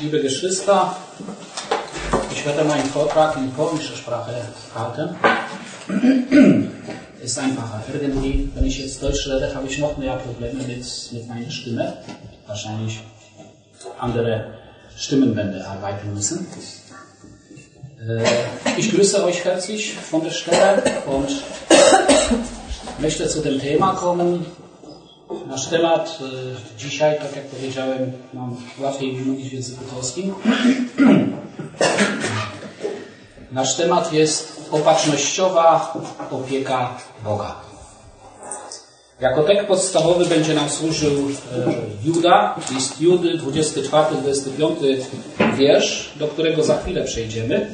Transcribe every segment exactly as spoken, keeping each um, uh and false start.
Liebe Geschwister, ich werde meinen Vortrag in polnischer Sprache halten. Ist einfacher. Irgendwie, wenn ich jetzt Deutsch rede, habe ich noch mehr Probleme mit, mit meiner Stimme. Wahrscheinlich andere Stimmenbänder arbeiten müssen. Ich grüße euch herzlich von der Stelle und möchte zu dem Thema kommen. Nasz temat dzisiaj, tak jak powiedziałem, mam łatwiej mówić w języku polskim. Nasz temat jest opatrznościowa opieka Boga. Jako tekst podstawowy będzie nam służył Juda, list Judy, dwudziesty czwarty dwudziesty piąty wiersz, do którego za chwilę przejdziemy.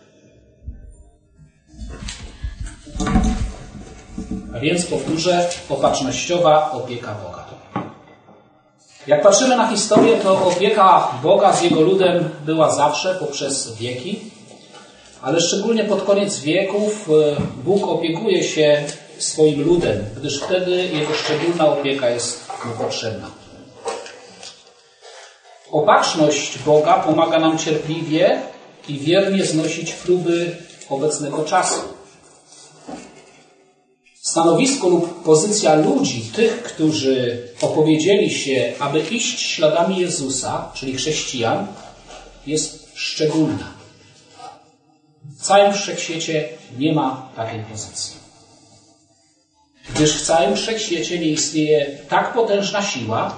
A więc powtórzę, opatrznościowa opieka Boga. Jak patrzymy na historię, to opieka Boga z Jego ludem była zawsze poprzez wieki, ale szczególnie pod koniec wieków Bóg opiekuje się swoim ludem, gdyż wtedy Jego szczególna opieka jest mu potrzebna. Opatrzność Boga pomaga nam cierpliwie i wiernie znosić próby obecnego czasu. Stanowisko lub pozycja ludzi, tych, którzy opowiedzieli się, aby iść śladami Jezusa, czyli chrześcijan, jest szczególna. W całym wszechświecie nie ma takiej pozycji. Gdyż w całym wszechświecie nie istnieje tak potężna siła,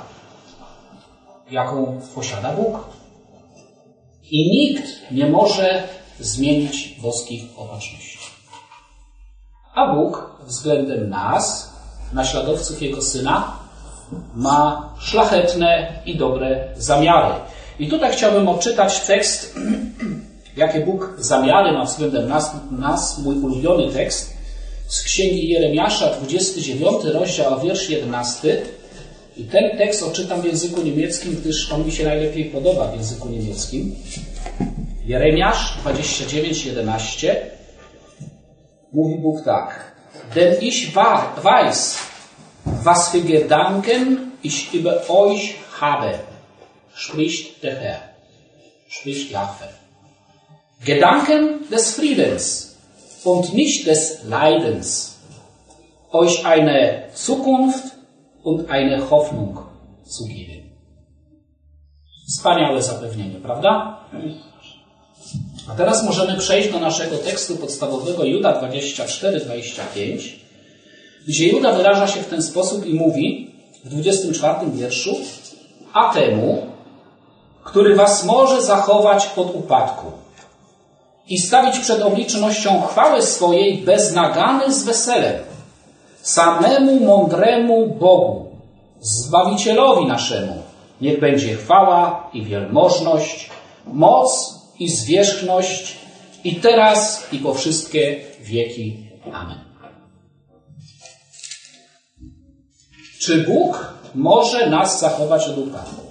jaką posiada Bóg. I nikt nie może zmienić boskich opatrzności. A Bóg względem nas, naśladowców Jego Syna, ma szlachetne i dobre zamiary. I tutaj chciałbym odczytać tekst, jakie Bóg zamiary ma względem nas, nas, mój ulubiony tekst, z Księgi Jeremiasza, dwudziesty dziewiąty rozdział, wiersz jedenasty. I ten tekst odczytam w języku niemieckim, gdyż on mi się najlepiej podoba w języku niemieckim. Jeremiasz dwadzieścia dziewięć jedenaście. Mówi Bóg tak. Denn ich weiß, was für Gedanken ich über euch habe, spricht der Herr, spricht Jahwe. Gedanken des Friedens und nicht des Leidens, euch eine Zukunft und eine Hoffnung zu geben. Wspaniałe zapewnienie, prawda? A teraz możemy przejść do naszego tekstu podstawowego Juda dwadzieścia cztery dwadzieścia pięć, gdzie Juda wyraża się w ten sposób i mówi w dwudziestym czwartym wierszu: a temu, który was może zachować od upadku i stawić przed oblicznością chwały swojej bez nagany z weselem, samemu mądremu Bogu, Zbawicielowi naszemu, niech będzie chwała i wielmożność, moc i zwierzchność i teraz i po wszystkie wieki. Amen. Czy Bóg może nas zachować od upadku?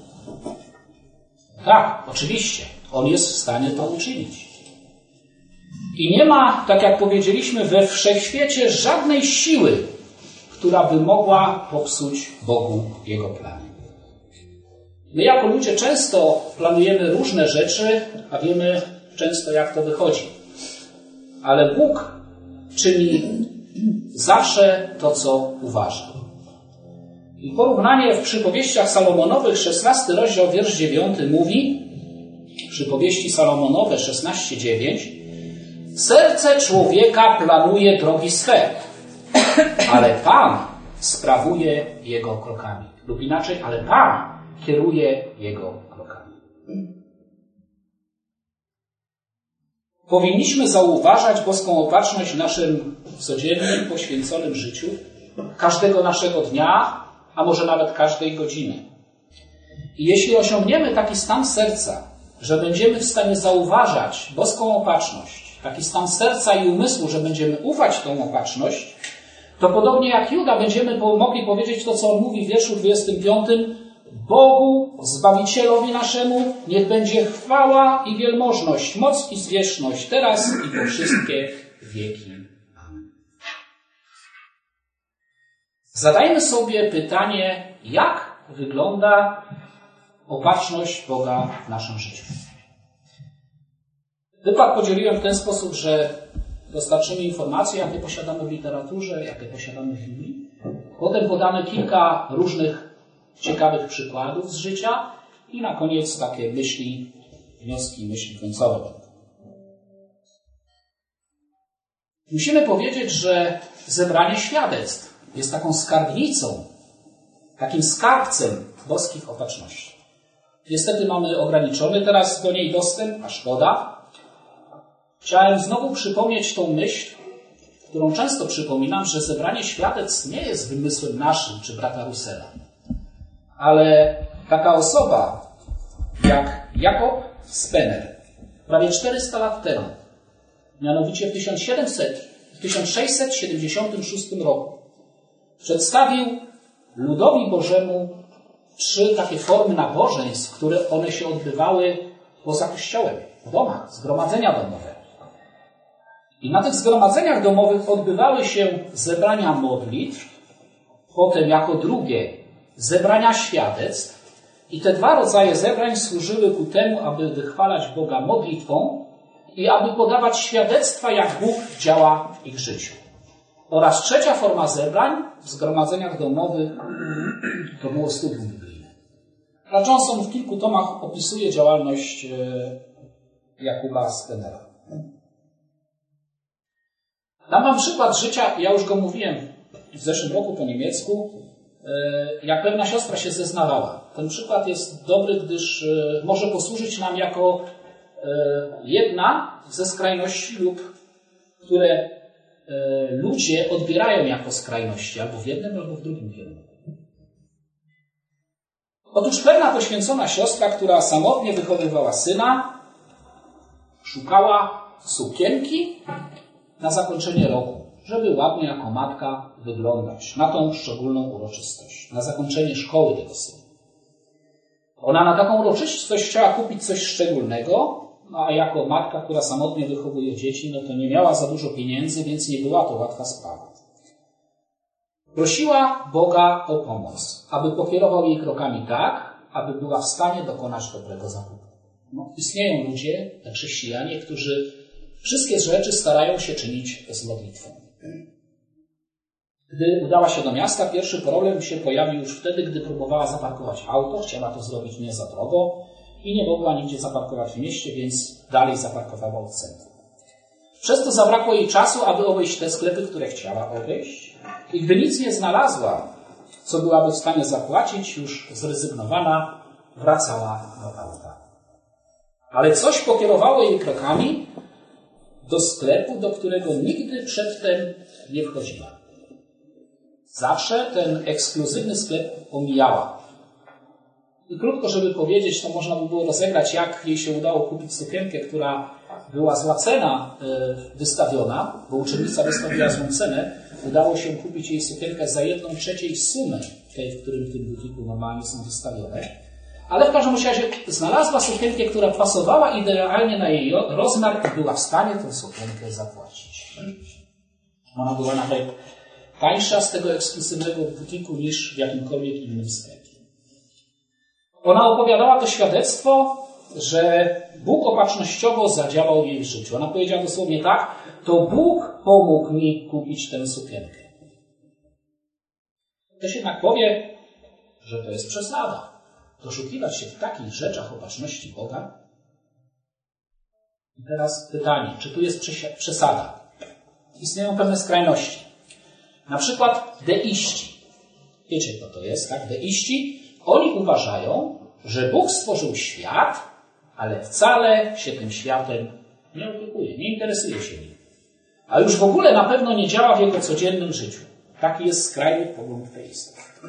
Tak, oczywiście. On jest w stanie to uczynić. I nie ma, tak jak powiedzieliśmy, we wszechświecie żadnej siły, która by mogła popsuć Bogu Jego plany. My jako ludzie często planujemy różne rzeczy, a wiemy często, jak to wychodzi. Ale Bóg czyni zawsze to, co uważa. I porównanie w przypowieściach Salomonowych, szesnasty rozdział, wiersz dziewiąty mówi, przypowieści Salomonowe szesnaście dziewięć, serce człowieka planuje drogi swe, ale Pan sprawuje jego krokami. Lub inaczej, ale Pan kieruje jego krokami. Powinniśmy zauważać boską opatrzność w naszym codziennym, poświęconym życiu, każdego naszego dnia, a może nawet każdej godziny. I jeśli osiągniemy taki stan serca, że będziemy w stanie zauważać boską opatrzność, taki stan serca i umysłu, że będziemy ufać tą opatrzność, to podobnie jak Juda będziemy mogli powiedzieć to, co on mówi w wierszu dwudziestym piątym, Bogu, Zbawicielowi naszemu, niech będzie chwała i wielmożność, moc i zwierzchność, teraz i po wszystkie wieki. Amen. Zadajmy sobie pytanie, jak wygląda opatrzność Boga w naszym życiu. Wykład podzieliłem w ten sposób, że dostarczymy informacje, jakie posiadamy w literaturze, jakie posiadamy w Biblii. Potem podamy kilka różnych ciekawych przykładów z życia i na koniec takie myśli, wnioski, myśli końcowe będą. Musimy powiedzieć, że zebranie świadectw jest taką skarbnicą, takim skarbcem boskich opatrzności. Niestety mamy ograniczony teraz do niej dostęp, a szkoda. Chciałem znowu przypomnieć tą myśl, którą często przypominam, że zebranie świadectw nie jest wymysłem naszym czy brata Russella. Ale taka osoba jak Jakob Spener prawie czterysta lat temu, mianowicie w tysiąc sześćset siedemdziesiątym szóstym roku, przedstawił ludowi Bożemu trzy takie formy nabożeństw, które one się odbywały poza kościołem, w domach, zgromadzenia domowe. I na tych zgromadzeniach domowych odbywały się zebrania modlitw, potem jako drugie zebrania świadectw. I te dwa rodzaje zebrań służyły ku temu, aby wychwalać Boga modlitwą i aby podawać świadectwa, jak Bóg działa w ich życiu. Oraz trzecia forma zebrań w zgromadzeniach domowych to było studium biblijne. Johnson w kilku tomach opisuje działalność Jakuba Spenera. Dam wam przykład życia, ja już go mówiłem w zeszłym roku po niemiecku, jak pewna siostra się zeznawała. Ten przykład jest dobry, gdyż może posłużyć nam jako jedna ze skrajności lub które ludzie odbierają jako skrajności albo w jednym, albo w drugim kierunku. Otóż pewna poświęcona siostra, która samotnie wychowywała syna, szukała sukienki na zakończenie roku, żeby ładnie jako matka wyglądać na tą szczególną uroczystość, na zakończenie szkoły tego syna. Ona na taką uroczystość chciała kupić coś szczególnego, no a jako matka, która samotnie wychowuje dzieci, no to nie miała za dużo pieniędzy, więc nie była to łatwa sprawa. Prosiła Boga o pomoc, aby pokierował jej krokami tak, aby była w stanie dokonać dobrego zakupu. No, istnieją ludzie, chrześcijanie, którzy wszystkie rzeczy starają się czynić z modlitwą. Gdy udała się do miasta, pierwszy problem się pojawił już wtedy, gdy próbowała zaparkować auto. Chciała to zrobić nie za drogo i nie mogła nigdzie zaparkować w mieście, więc dalej zaparkowała od centrum. Przez to zabrakło jej czasu, aby obejść te sklepy, które chciała obejść. I gdy nic nie znalazła, co byłaby w stanie zapłacić, już zrezygnowana, wracała do auta. Ale coś pokierowało jej krokami do sklepu, do którego nigdy przedtem nie wchodziła. Zawsze ten ekskluzywny sklep omijała. I krótko, żeby powiedzieć, to można by było rozegrać, jak jej się udało kupić sukienkę, która była zła cena wystawiona, bo uczennica wystawiła złą cenę. Udało się kupić jej sukienkę za jedną trzeciej sumy tej, w którym w tym butiku normalnie są wystawione. Ale w każdym razie znalazła sukienkę, która pasowała idealnie na jej rozmiar i była w stanie tę sukienkę zapłacić. Ona była nawet tańsza z tego ekskluzywnego butiku niż w jakimkolwiek innym sklepie. Ona opowiadała to świadectwo, że Bóg opatrznościowo zadziałał w jej życiu. Ona powiedziała dosłownie tak: to Bóg pomógł mi kupić tę sukienkę. Ktoś jednak powie, że to jest przesada. Doszukiwać się w takich rzeczach opatrzności Boga? I teraz pytanie, czy tu jest przesada? Istnieją pewne skrajności. Na przykład deiści. Wiecie, kto to jest, tak? Deiści. Oni uważają, że Bóg stworzył świat, ale wcale się tym światem nie opiekuje, nie interesuje się nim. A już w ogóle na pewno nie działa w jego codziennym życiu. Taki jest skrajny pogląd teistów.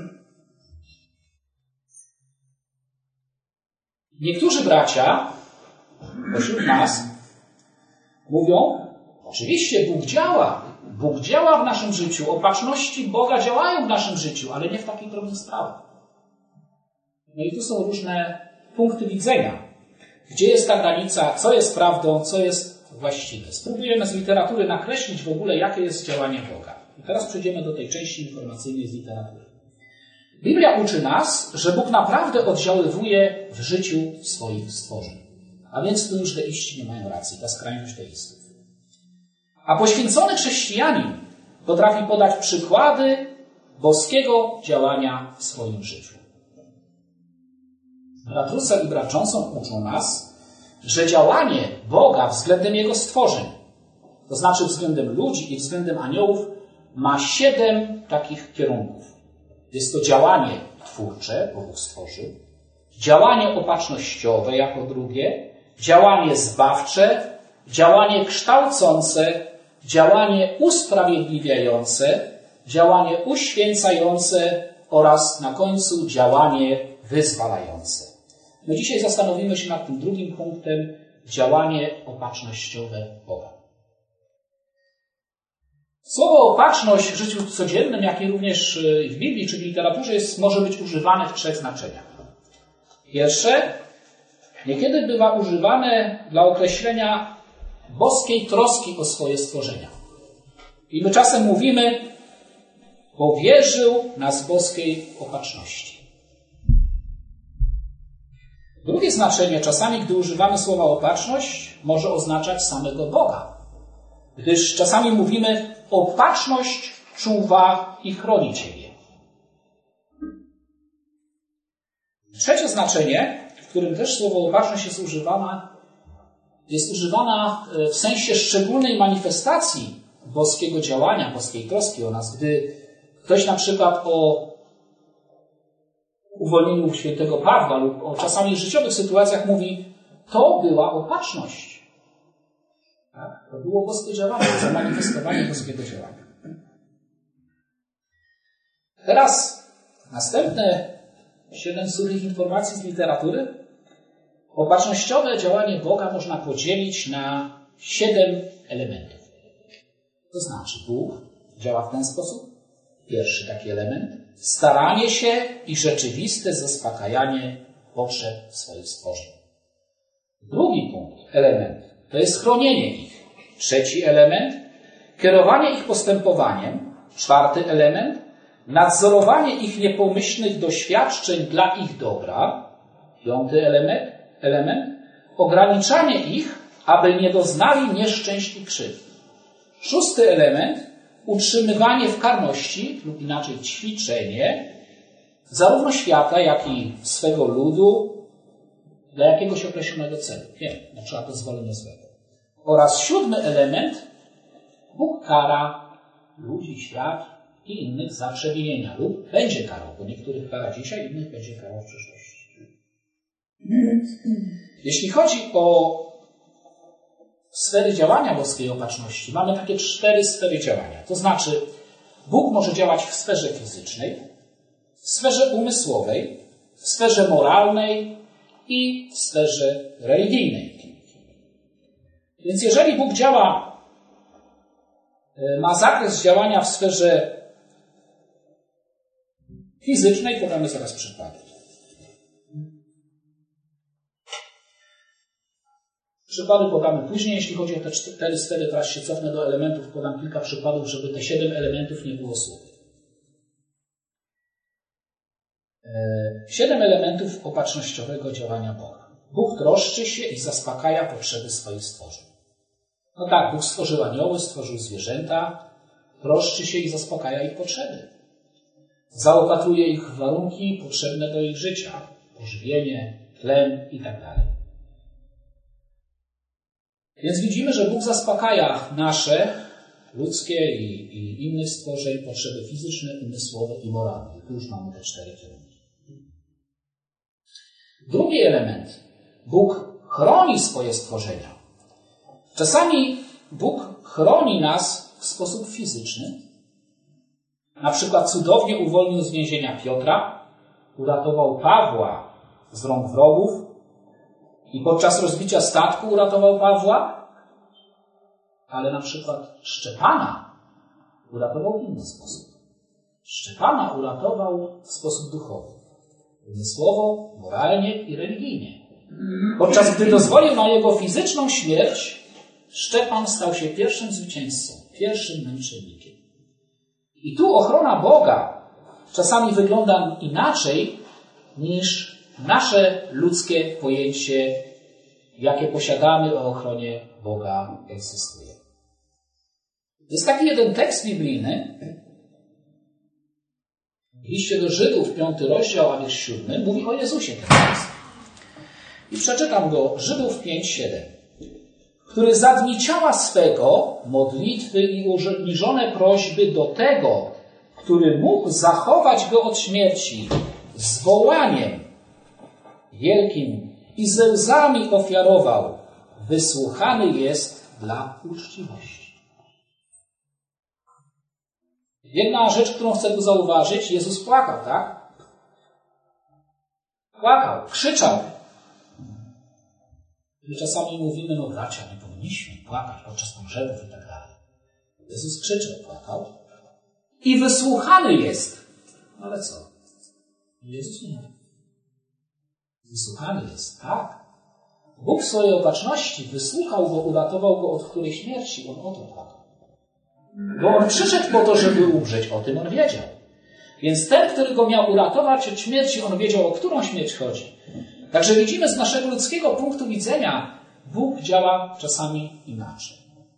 Niektórzy bracia pośród nas mówią, oczywiście Bóg działa. Bóg działa w naszym życiu. Opatrzności Boga działają w naszym życiu, ale nie w takich drobnych sprawach. No i tu są różne punkty widzenia. Gdzie jest ta granica, co jest prawdą, co jest właściwe. Spróbujemy z literatury nakreślić w ogóle, jakie jest działanie Boga. I teraz przejdziemy do tej części informacyjnej z literatury. Biblia uczy nas, że Bóg naprawdę oddziaływuje w życiu swoich stworzeń. A więc tu już deiści nie mają racji, ta skrajność deistów. A poświęcony chrześcijanin potrafi podać przykłady boskiego działania w swoim życiu. Brat Russell i brat Johnson uczą nas, że działanie Boga względem Jego stworzeń, to znaczy względem ludzi i względem aniołów, ma siedem takich kierunków. Jest to działanie twórcze, bo Bóg stworzył, działanie opatrznościowe jako drugie, działanie zbawcze, działanie kształcące, działanie usprawiedliwiające, działanie uświęcające oraz na końcu działanie wyzwalające. My dzisiaj zastanowimy się nad tym drugim punktem, działanie opatrznościowe Boga. Słowo opatrzność w życiu codziennym, jak i również w Biblii czy w literaturze jest, może być używane w trzech znaczeniach. Pierwsze, niekiedy bywa używane dla określenia boskiej troski o swoje stworzenia. I my czasem mówimy, powierzył nas boskiej opatrzności. Drugie znaczenie, czasami gdy używamy słowa opatrzność, może oznaczać samego Boga. Gdyż czasami mówimy, opatrzność czuwa i chroni Ciebie. Trzecie znaczenie, w którym też słowo opatrzność jest używana, jest używana w sensie szczególnej manifestacji boskiego działania, boskiej troski o nas. Gdy ktoś na przykład o uwolnieniu świętego Pawła lub o czasami życiowych sytuacjach mówi, to była opatrzność. Tak? To było boskie działanie, zamanifestowanie boskiego działania. Teraz następne siedem suchych informacji z literatury. Opatrznościowe działanie Boga można podzielić na siedem elementów. To znaczy, Bóg działa w ten sposób. Pierwszy taki element. Staranie się i rzeczywiste zaspokajanie potrzeb swoich stworzeń. Drugi punkt, element, to jest chronienie ich. Trzeci element, kierowanie ich postępowaniem. Czwarty element, nadzorowanie ich niepomyślnych doświadczeń dla ich dobra. Piąty element, element, ograniczanie ich, aby nie doznali nieszczęść i krzywd. Szósty element, utrzymywanie w karności, lub inaczej ćwiczenie, zarówno świata, jak i swego ludu dla jakiegoś określonego celu. Wiem, na przykład dozwolenia złego. Oraz siódmy element, Bóg kara ludzi, świat i innych za przewinienia lub będzie karał, bo niektórych kara dzisiaj, innych będzie karał w przyszłości. Jeśli chodzi o sfery działania boskiej opatrzności, mamy takie cztery sfery działania. To znaczy, Bóg może działać w sferze fizycznej, w sferze umysłowej, w sferze moralnej i w sferze religijnej. Więc jeżeli Bóg działa, ma zakres działania w sferze fizycznej, podamy zaraz przykłady. Przykłady podamy później, jeśli chodzi o te cztery sfery, teraz się cofnę do elementów, podam kilka przykładów, żeby te siedem elementów nie było słów. Siedem elementów opatrznościowego działania Boga. Bóg troszczy się i zaspokaja potrzeby swoich stworzeń. No tak, Bóg stworzył anioły, stworzył zwierzęta, troszczy się i zaspokaja ich potrzeby. Zaopatruje ich w warunki potrzebne do ich życia, pożywienie, tlen i tak dalej. Więc widzimy, że Bóg zaspokaja nasze, ludzkie i, i innych stworzeń, potrzeby fizyczne, umysłowe i moralne. Tu już mamy te cztery kierunki. Drugi element. Bóg chroni swoje stworzenia. Czasami Bóg chroni nas w sposób fizyczny. Na przykład cudownie uwolnił z więzienia Piotra, uratował Pawła z rąk wrogów, i podczas rozbicia statku uratował Pawła, ale na przykład Szczepana uratował w inny sposób. Szczepana uratował w sposób duchowy, umysłowo, moralnie i religijnie. Podczas gdy dozwolił na jego fizyczną śmierć, Szczepan stał się pierwszym zwycięzcą, pierwszym męczennikiem. I tu ochrona Boga czasami wygląda inaczej niż nasze ludzkie pojęcie, jakie posiadamy o ochronie Boga, egzystuje. Jest taki jeden tekst biblijny, w liście do Żydów, piąty rozdział, a wiersz siódmy, mówi o Jezusie ten tekst. I przeczytam go, Żydów pięć, siedem. Który za dni ciała swego, modlitwy i uniżone prośby do tego, który mógł zachować go od śmierci, z wołaniem wielkim i ze łzami ofiarował, wysłuchany jest dla uczciwości. Jedna rzecz, którą chcę tu zauważyć, Jezus płakał, tak? Płakał, krzyczał. My czasami mówimy, no bracia, nie powinniśmy płakać podczas pogrzebów i tak dalej. Jezus krzyczał, płakał i wysłuchany jest. No ale co? Jezus nie mówi. Wysłuchany jest, tak. Bóg w swojej opatrzności wysłuchał go, uratował go od której śmierci. On o to płakał. Bo on przyszedł po to, żeby umrzeć. O tym on wiedział. Więc ten, który go miał uratować od śmierci, on wiedział, o którą śmierć chodzi. Także widzimy z naszego ludzkiego punktu widzenia, Bóg działa czasami inaczej.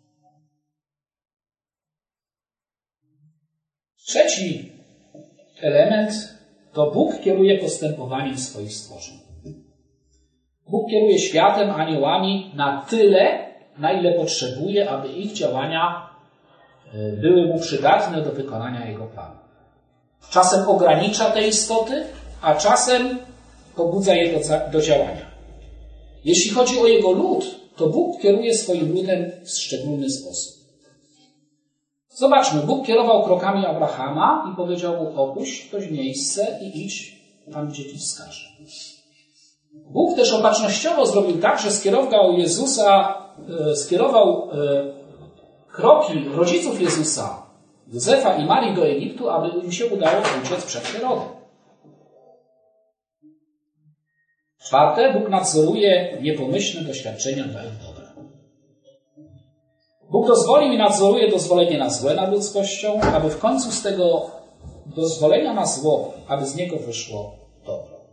Trzeci element to Bóg kieruje postępowaniem swoich stworzeń. Bóg kieruje światem, aniołami na tyle, na ile potrzebuje, aby ich działania były mu przydatne do wykonania jego planu. Czasem ogranicza te istoty, a czasem pobudza je do, do działania. Jeśli chodzi o jego lud, to Bóg kieruje swoim ludem w szczególny sposób. Zobaczmy, Bóg kierował krokami Abrahama i powiedział mu: opuść to miejsce i idź tam, gdzie ci wskaże. Bóg też opatrznościowo zrobił tak, że skierował Jezusa, e, skierował e, kroki rodziców Jezusa, Józefa i Marii do Egiptu, aby im się udało uciec przed Herodem. Czwarte, Bóg nadzoruje niepomyślne doświadczenia dla ich dobra. Bóg dozwolił i nadzoruje dozwolenie na złe nad ludzkością, aby w końcu z tego dozwolenia na zło, aby z niego wyszło dobro.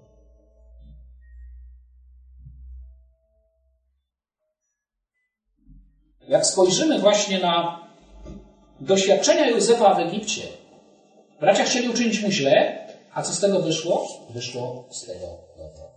Jak spojrzymy właśnie na doświadczenia Józefa w Egipcie, bracia chcieli uczynić mu źle, a co z tego wyszło? Wyszło z tego dobro.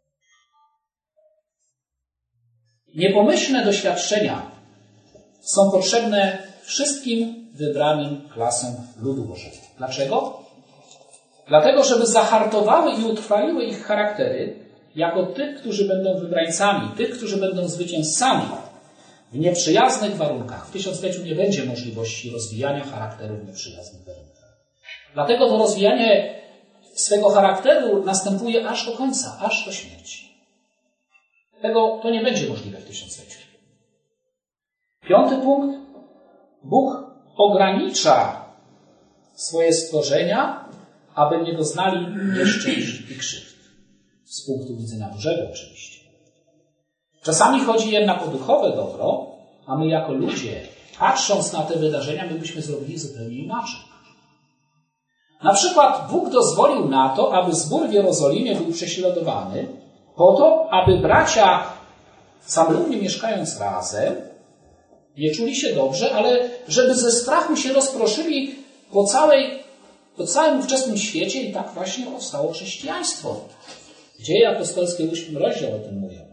Niepomyślne doświadczenia są potrzebne wszystkim wybranym klasom ludu Bożego. Dlaczego? Dlatego, żeby zahartowały i utrwaliły ich charaktery jako tych, którzy będą wybrańcami, tych, którzy będą zwycięzcami w nieprzyjaznych warunkach. W tysiącleciu nie będzie możliwości rozwijania charakteru w nieprzyjaznych warunkach. Dlatego to rozwijanie swego charakteru następuje aż do końca, aż do śmierci. Tego to nie będzie możliwe w tysiącleciu. Piąty punkt. Bóg ogranicza swoje stworzenia, aby nie doznali nieszczęść i krzywd. Z punktu widzenia Bożego oczywiście. Czasami chodzi jednak o duchowe dobro, a my jako ludzie, patrząc na te wydarzenia, my byśmy zrobili zupełnie inaczej. Na przykład Bóg dozwolił na to, aby zbór w Jerozolimie był prześladowany, po to, aby bracia, samolubnie mieszkając razem, nie czuli się dobrze, ale żeby ze strachu się rozproszyli po, całej, po całym ówczesnym świecie i tak właśnie powstało chrześcijaństwo. Dzieje apostolskie, ósmy rozdział o tym mówią.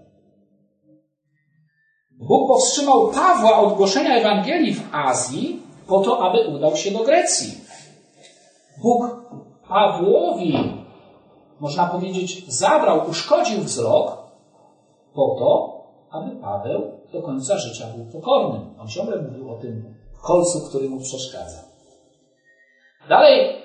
Bóg powstrzymał Pawła od głoszenia Ewangelii w Azji po to, aby udał się do Grecji. Bóg Pawłowi, można powiedzieć, zabrał, uszkodził wzrok po to, aby Paweł do końca życia był pokornym. On ciągle mówił o tym kolcu, który mu przeszkadza. Dalej,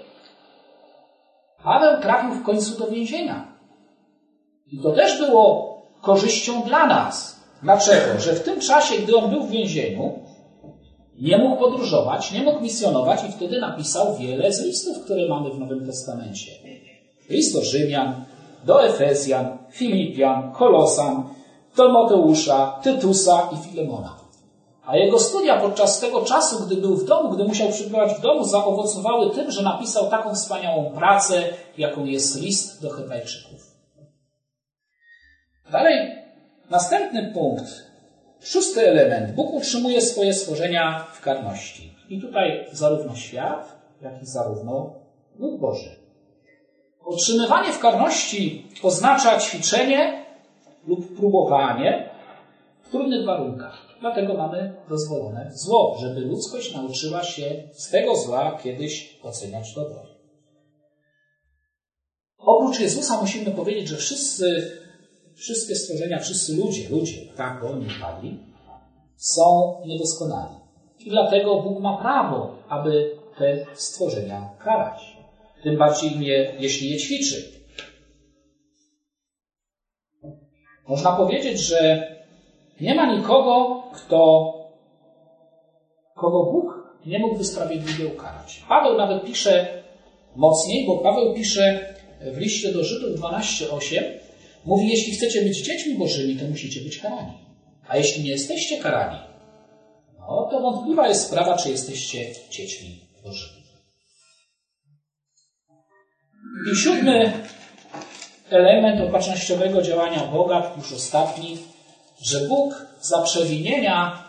Paweł trafił w końcu do więzienia. I to też było korzyścią dla nas. Dlaczego? Że w tym czasie, gdy on był w więzieniu, nie mógł podróżować, nie mógł misjonować i wtedy napisał wiele z listów, które mamy w Nowym Testamencie. List do Rzymian, do Efezjan, Filipian, Kolosan, Tymoteusza, Tytusa i Filemona. A jego studia podczas tego czasu, gdy był w domu, gdy musiał przebywać w domu, zaowocowały tym, że napisał taką wspaniałą pracę, jaką jest list do Hebrajczyków. Dalej, następny punkt, szósty element. Bóg utrzymuje swoje stworzenia w karności. I tutaj zarówno świat, jak i zarówno lud Boży. Utrzymywanie w karności oznacza ćwiczenie lub próbowanie w trudnych warunkach. Dlatego mamy dozwolone zło, żeby ludzkość nauczyła się z tego zła kiedyś oceniać dobro. Oprócz Jezusa musimy powiedzieć, że wszyscy, wszystkie stworzenia, wszyscy ludzie, ludzie, tak, bo oni padli, są niedoskonali. I dlatego Bóg ma prawo, aby te stworzenia karać. Tym bardziej je, jeśli je ćwiczy. Można powiedzieć, że nie ma nikogo, kto, kogo Bóg nie mógłby sprawiedliwie ukarać. Paweł nawet pisze mocniej, bo Paweł pisze w liście do Żydów dwanaście osiem, mówi, jeśli chcecie być dziećmi Bożymi, to musicie być karani. A jeśli nie jesteście karani, no to wątpliwa jest sprawa, czy jesteście dziećmi Bożymi. I siódmy element opatrznościowego działania Boga, już ostatni, że Bóg za przewinienia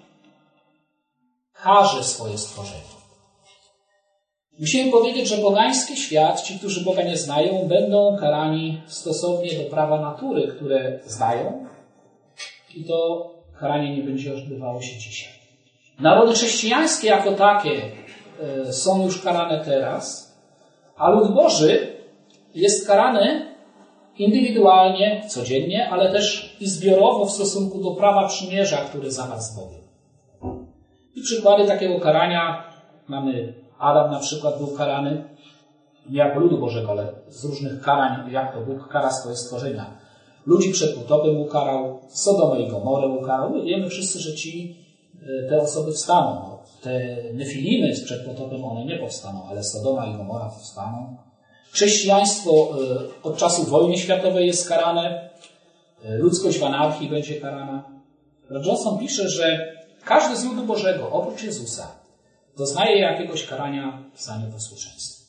karze swoje stworzenie. Musimy powiedzieć, że pogański świat, ci, którzy Boga nie znają, będą karani stosownie do prawa natury, które znają, i to karanie nie będzie odbywało się dzisiaj. Narody chrześcijańskie jako takie są już karane teraz, a lud Boży jest karany indywidualnie, codziennie, ale też i zbiorowo w stosunku do prawa przymierza, który zawarł z Bogiem. I przykłady takiego karania mamy. Adam na przykład był karany nie jako ludu Bożego, ale z różnych karań, jak to Bóg kara swoje stworzenia. Ludzi przed potopem ukarał, Sodomę i Gomorę ukarał. My wiemy wszyscy, że ci, te osoby wstaną. Te Nefilimy przed potopem, one nie powstaną, ale Sodoma i Gomora powstaną. Chrześcijaństwo od czasu wojny światowej jest karane. Ludzkość w anarchii będzie karana. Johnson pisze, że każdy z ludu Bożego, oprócz Jezusa, doznaje jakiegoś karania za nieposłuszeństwo.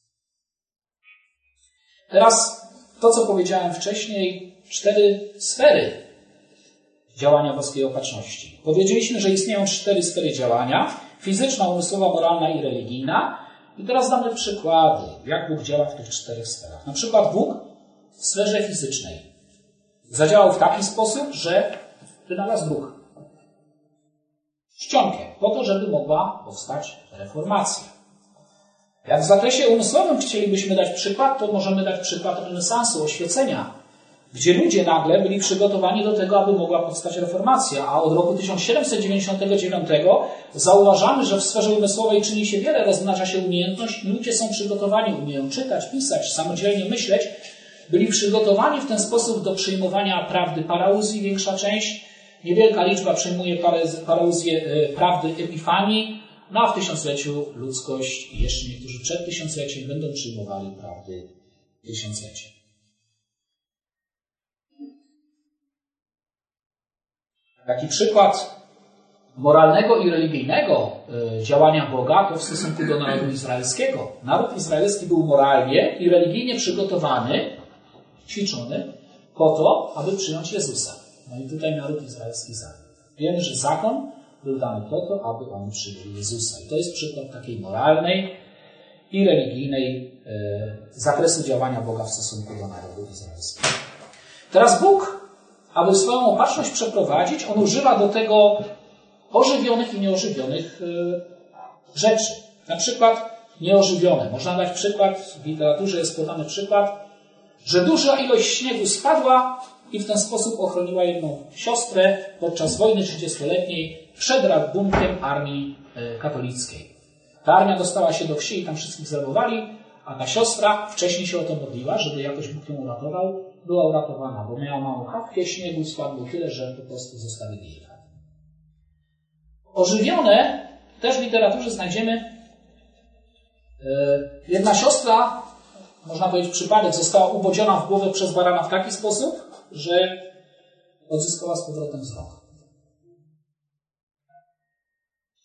Teraz to, co powiedziałem wcześniej, cztery sfery działania boskiej opatrzności. Powiedzieliśmy, że istnieją cztery sfery działania: fizyczna, umysłowa, moralna i religijna. I teraz damy przykłady, jak Bóg działa w tych czterech sferach. Na przykład Bóg w sferze fizycznej zadziałał w taki sposób, że wynalazł druk. Czcionkę, po to, żeby mogła powstać reformacja. Jak w zakresie umysłowym chcielibyśmy dać przykład, to możemy dać przykład renesansu, oświecenia, gdzie ludzie nagle byli przygotowani do tego, aby mogła powstać reformacja, a od roku tysiąc siedemset dziewięćdziesiątego dziewiątego zauważamy, że w sferze umysłowej czyni się wiele, rozmnaża się umiejętność i ludzie są przygotowani, umieją czytać, pisać, samodzielnie myśleć, byli przygotowani w ten sposób do przyjmowania prawdy parauzji, większa część. Niewielka liczba przyjmuje parauzję prawdy epifanii, no a w tysiącleciu ludzkość i jeszcze niektórzy przed tysiącleciem będą przyjmowali prawdy tysiąclecia. Taki przykład moralnego i religijnego działania Boga to w stosunku do narodu izraelskiego. Naród izraelski był moralnie i religijnie przygotowany, ćwiczony po to, aby przyjąć Jezusa. No i tutaj naród izraelski zawiódł. Wiemy, że zakon był dany po to, aby oni przyjęli Jezusa. I to jest przykład takiej moralnej i religijnej e, zakresu działania Boga w stosunku do narodu izraelskiego. Teraz Bóg, aby swoją opatrzność przeprowadzić, on używa do tego ożywionych i nieożywionych e, rzeczy. Na przykład nieożywione. Można dać przykład, w literaturze jest podany przykład, że duża ilość śniegu spadła i w ten sposób ochroniła jedną siostrę podczas wojny trzydziestoletniej przed rabunkiem armii katolickiej. Ta armia dostała się do wsi i tam wszystkich zabawali, a ta siostra wcześniej się o to modliła, żeby jakoś Bóg ją uratował. Była uratowana, bo miała małą chatkę, śniegu spadło tyle, że po prostu zostawili jej chatę. Ożywione też w literaturze znajdziemy jedna siostra, można powiedzieć przypadek, została ubodziona w głowę przez barana w taki sposób, że odzyskała z powrotem wzrok.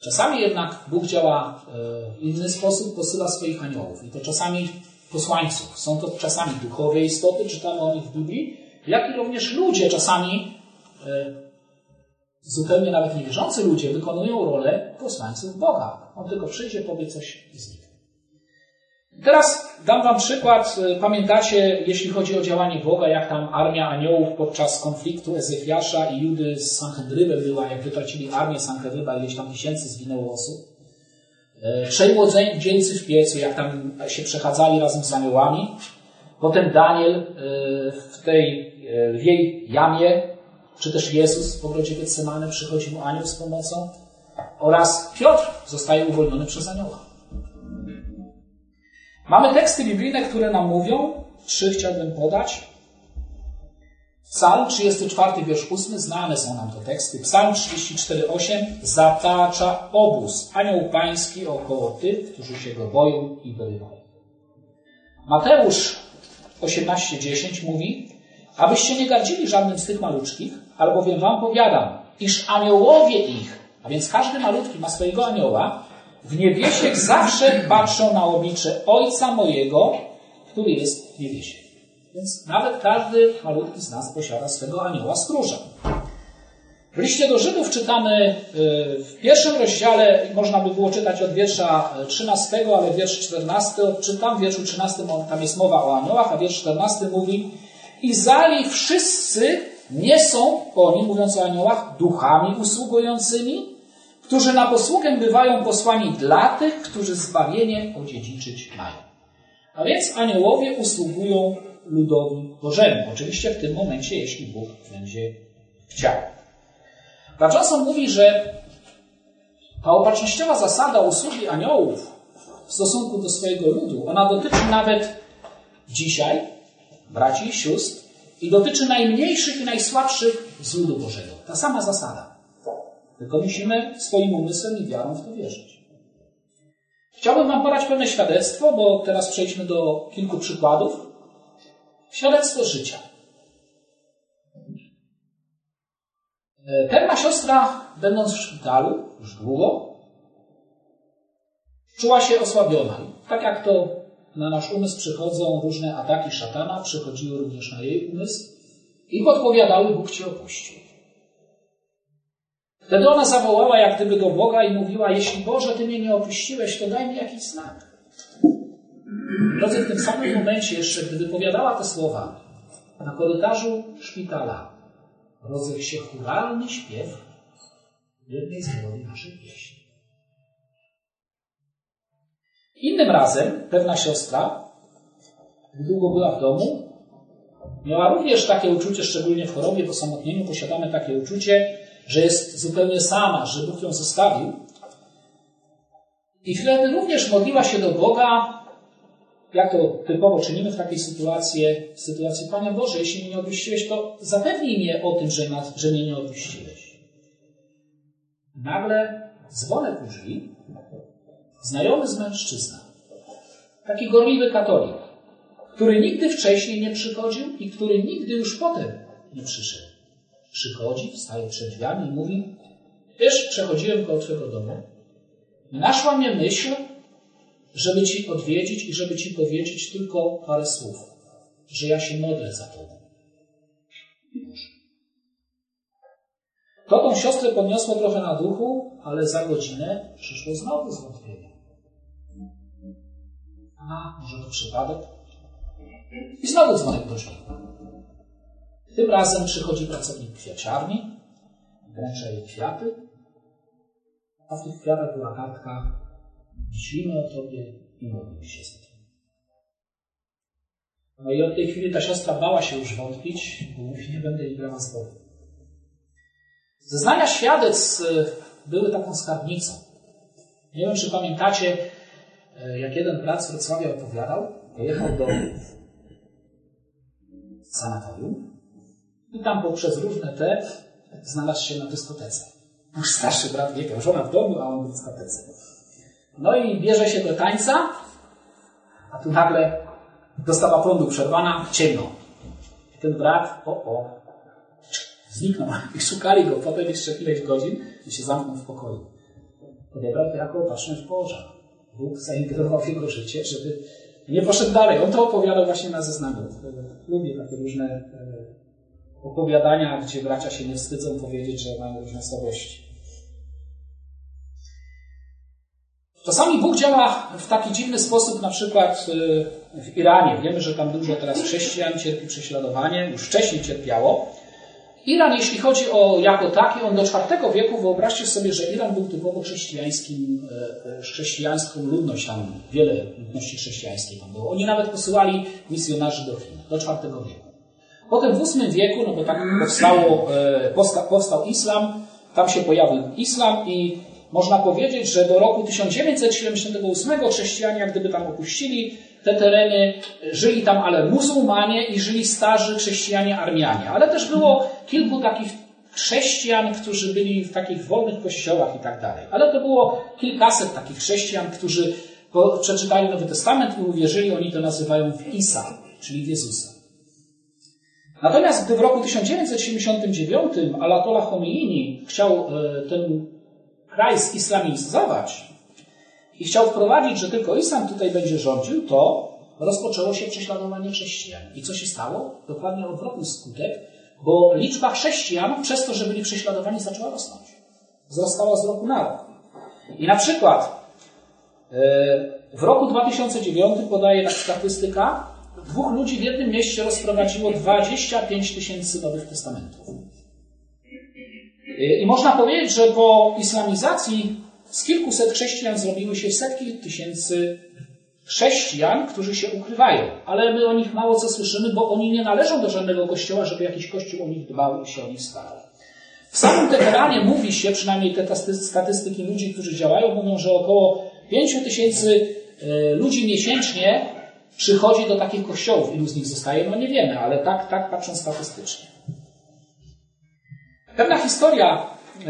Czasami jednak Bóg działa w inny sposób, posyła swoich aniołów. I to czasami posłańców. Są to czasami duchowe istoty, czytamy o nich w Biblii, jak i również ludzie, czasami zupełnie nawet niewierzący ludzie wykonują rolę posłańców Boga. On tylko przyjdzie, powie coś i zniknie. Teraz dam wam przykład. Pamiętacie, jeśli chodzi o działanie Boga, jak tam armia aniołów podczas konfliktu Ezechiasza i Judy z Sanchedrybem była, jak wytracili armię Sanchedryba, ileś tam tysięcy zginęło osób. Trzej młodzieńcy w piecu, jak tam się przechadzali razem z aniołami. Potem Daniel w tej lwiej jamie, czy też Jezus w ogrodzie Getsemane, przychodzi mu anioł z pomocą. Oraz Piotr zostaje uwolniony przez anioła. Mamy teksty biblijne, które nam mówią, trzy chciałbym podać. Psalm trzydziesty czwarty, wiersz ósmy, znane są nam te teksty. Psalm trzydzieści cztery, osiem, zatacza obóz, anioł pański około tych, którzy się go boją i wyrywają. Mateusz osiemnaście, dziesięć mówi, abyście nie gardzili żadnym z tych maluczkich, albowiem wam powiadam, iż aniołowie ich, a więc każdy malutki ma swojego anioła, w niebiesie zawsze patrzą na oblicze Ojca mojego, który jest w niebiesie. Więc nawet każdy malutki z nas posiada swego anioła stróża. W liście do Żydów czytamy w pierwszym rozdziale, można by było czytać od wiersza trzynastego, ale wiersz czternasty odczytam. W wierszu trzynastym tam jest mowa o aniołach, a wiersz czternasty mówi: i zali wszyscy nie są oni, mówiąc o aniołach, duchami usługującymi, którzy na posługę bywają posłani dla tych, którzy zbawienie odziedziczyć mają. A więc aniołowie usługują ludowi Bożemu. Oczywiście w tym momencie, jeśli Bóg będzie chciał. Johnson mówi, że ta opatrznościowa zasada usługi aniołów w stosunku do swojego ludu, ona dotyczy nawet dzisiaj braci i sióstr i dotyczy najmniejszych i najsłabszych z ludu Bożego. Ta sama zasada. Tylko musimy swoim umysłem i wiarą w to wierzyć. Chciałbym wam podać pewne świadectwo, bo teraz przejdźmy do kilku przykładów. Świadectwo życia. Pewna siostra, będąc w szpitalu już długo, czuła się osłabiona. Tak jak to na nasz umysł przychodzą różne ataki szatana, przychodziły również na jej umysł i podpowiadały, Bóg cię opuścił. Wtedy ona zawołała jak gdyby do Boga i mówiła, jeśli Boże, Ty mnie nie opuściłeś, to daj mi jakiś znak. Drodzy, w tym samym momencie jeszcze, gdy wypowiadała te słowa, na korytarzu szpitala rozległ się chóralny śpiew jednej z melodii naszej pieśni. Innym razem pewna siostra, gdy długo była w domu, miała również takie uczucie, szczególnie w chorobie, w osamotnieniu posiadamy takie uczucie, że jest zupełnie sama, że Bóg ją zostawił. I wtedy również modliła się do Boga, jak to typowo czynimy w takiej sytuacji, w sytuacji Panie Boże, jeśli mnie nie opuściłeś, to zapewnij mnie o tym, że, nas, że mnie nie opuściłeś. Nagle dzwonek u drzwi, znajomy z mężczyzna, taki gorliwy katolik, który nigdy wcześniej nie przychodził i który nigdy już potem nie przyszedł. Przychodzi, wstaje przed drzwiami i mówi, wiesz, przechodziłem koło Twojego domu i naszła mnie myśl, żeby Ci odwiedzić i żeby Ci powiedzieć tylko parę słów, że ja się modlę za Tobą. To tą siostrę podniosło trochę na duchu, ale za godzinę przyszło znowu zwątpienie. A, może to przypadek? I znowu dzwonek do drzwi. Tym razem przychodzi pracownik kwiaciarni, wręcza jej kwiaty, a w tych kwiatach była kartka: myślimy o Tobie i modlimy się za Tobą. No i od tej chwili ta siostra bała się już wątpić, bo mówi, nie będę jej brała z Bogiem. Zeznania świadectw były taką skarbnicą. Nie wiem, czy pamiętacie, jak jeden brat z Wrocławia opowiadał, pojechał do sanatorium i tam poprzez różne te znalazł się na dyskotece. Już starszy brat wiedział, żona w domu, a on w dyskotece. No i bierze się do tańca, a tu nagle dostawa prądu przerwana, ciemno. I ten brat, o, o, zniknął. I szukali go potem jeszcze ileś godzin i się zamknął w pokoju. odebrał to jako opatrzność Boża. Bóg zaingerował w jego życie, żeby nie poszedł dalej. On to opowiadał właśnie na zeznaniu. Lubię takie różne opowiadania, gdzie bracia się nie wstydzą powiedzieć, że mają różne słabości. Czasami Bóg działa w taki dziwny sposób, na przykład w Iranie. Wiemy, że tam dużo teraz chrześcijan cierpi prześladowanie, już wcześniej cierpiało. Iran, jeśli chodzi o jako taki, on do czwartego wieku, wyobraźcie sobie, że Iran był typowo chrześcijańskim, chrześcijańską ludność, tam wiele ludności chrześcijańskiej tam było. Oni nawet posyłali misjonarzy do Chin, do czwartego wieku. Potem w ósmym wieku, no bo tak powstało, powstał, powstał islam, tam się pojawił islam i można powiedzieć, że do roku tysiąc dziewięćset siedemdziesiątego ósmego chrześcijanie jak gdyby tam opuścili te tereny, żyli tam ale muzułmanie i żyli starzy chrześcijanie armianie. Ale też było kilku takich chrześcijan, którzy byli w takich wolnych kościołach i tak dalej. Ale to było kilkaset takich chrześcijan, którzy przeczytali Nowy Testament i uwierzyli, oni to nazywają w Isa, czyli w Jezusa. Natomiast gdy w roku tysiąc dziewięćset siedemdziesiątym dziewiątym Ayatollah Khomeini chciał ten kraj zislamizować i chciał wprowadzić, że tylko islam tutaj będzie rządził, to rozpoczęło się prześladowanie chrześcijan. I co się stało? Dokładnie odwrotny skutek, bo liczba chrześcijan przez to, że byli prześladowani, zaczęła rosnąć. Wzrastała z roku na rok. I na przykład w roku dwa tysiące dziewiątym, podaje tak statystyka, dwóch ludzi w jednym mieście rozprowadziło dwadzieścia pięć tysięcy Nowych Testamentów. I można powiedzieć, że po islamizacji z kilkuset chrześcijan zrobiły się setki tysięcy chrześcijan, którzy się ukrywają. Ale my o nich mało co słyszymy, bo oni nie należą do żadnego kościoła, żeby jakiś kościół o nich dbał i się o nich starał. W samym Teheranie mówi się, przynajmniej te statystyki ludzi, którzy działają, mówią, że około pięć tysięcy ludzi miesięcznie przychodzi do takich kościołów. Ilu z nich zostaje? No nie wiemy, ale tak, tak patrzą statystycznie. Pewna historia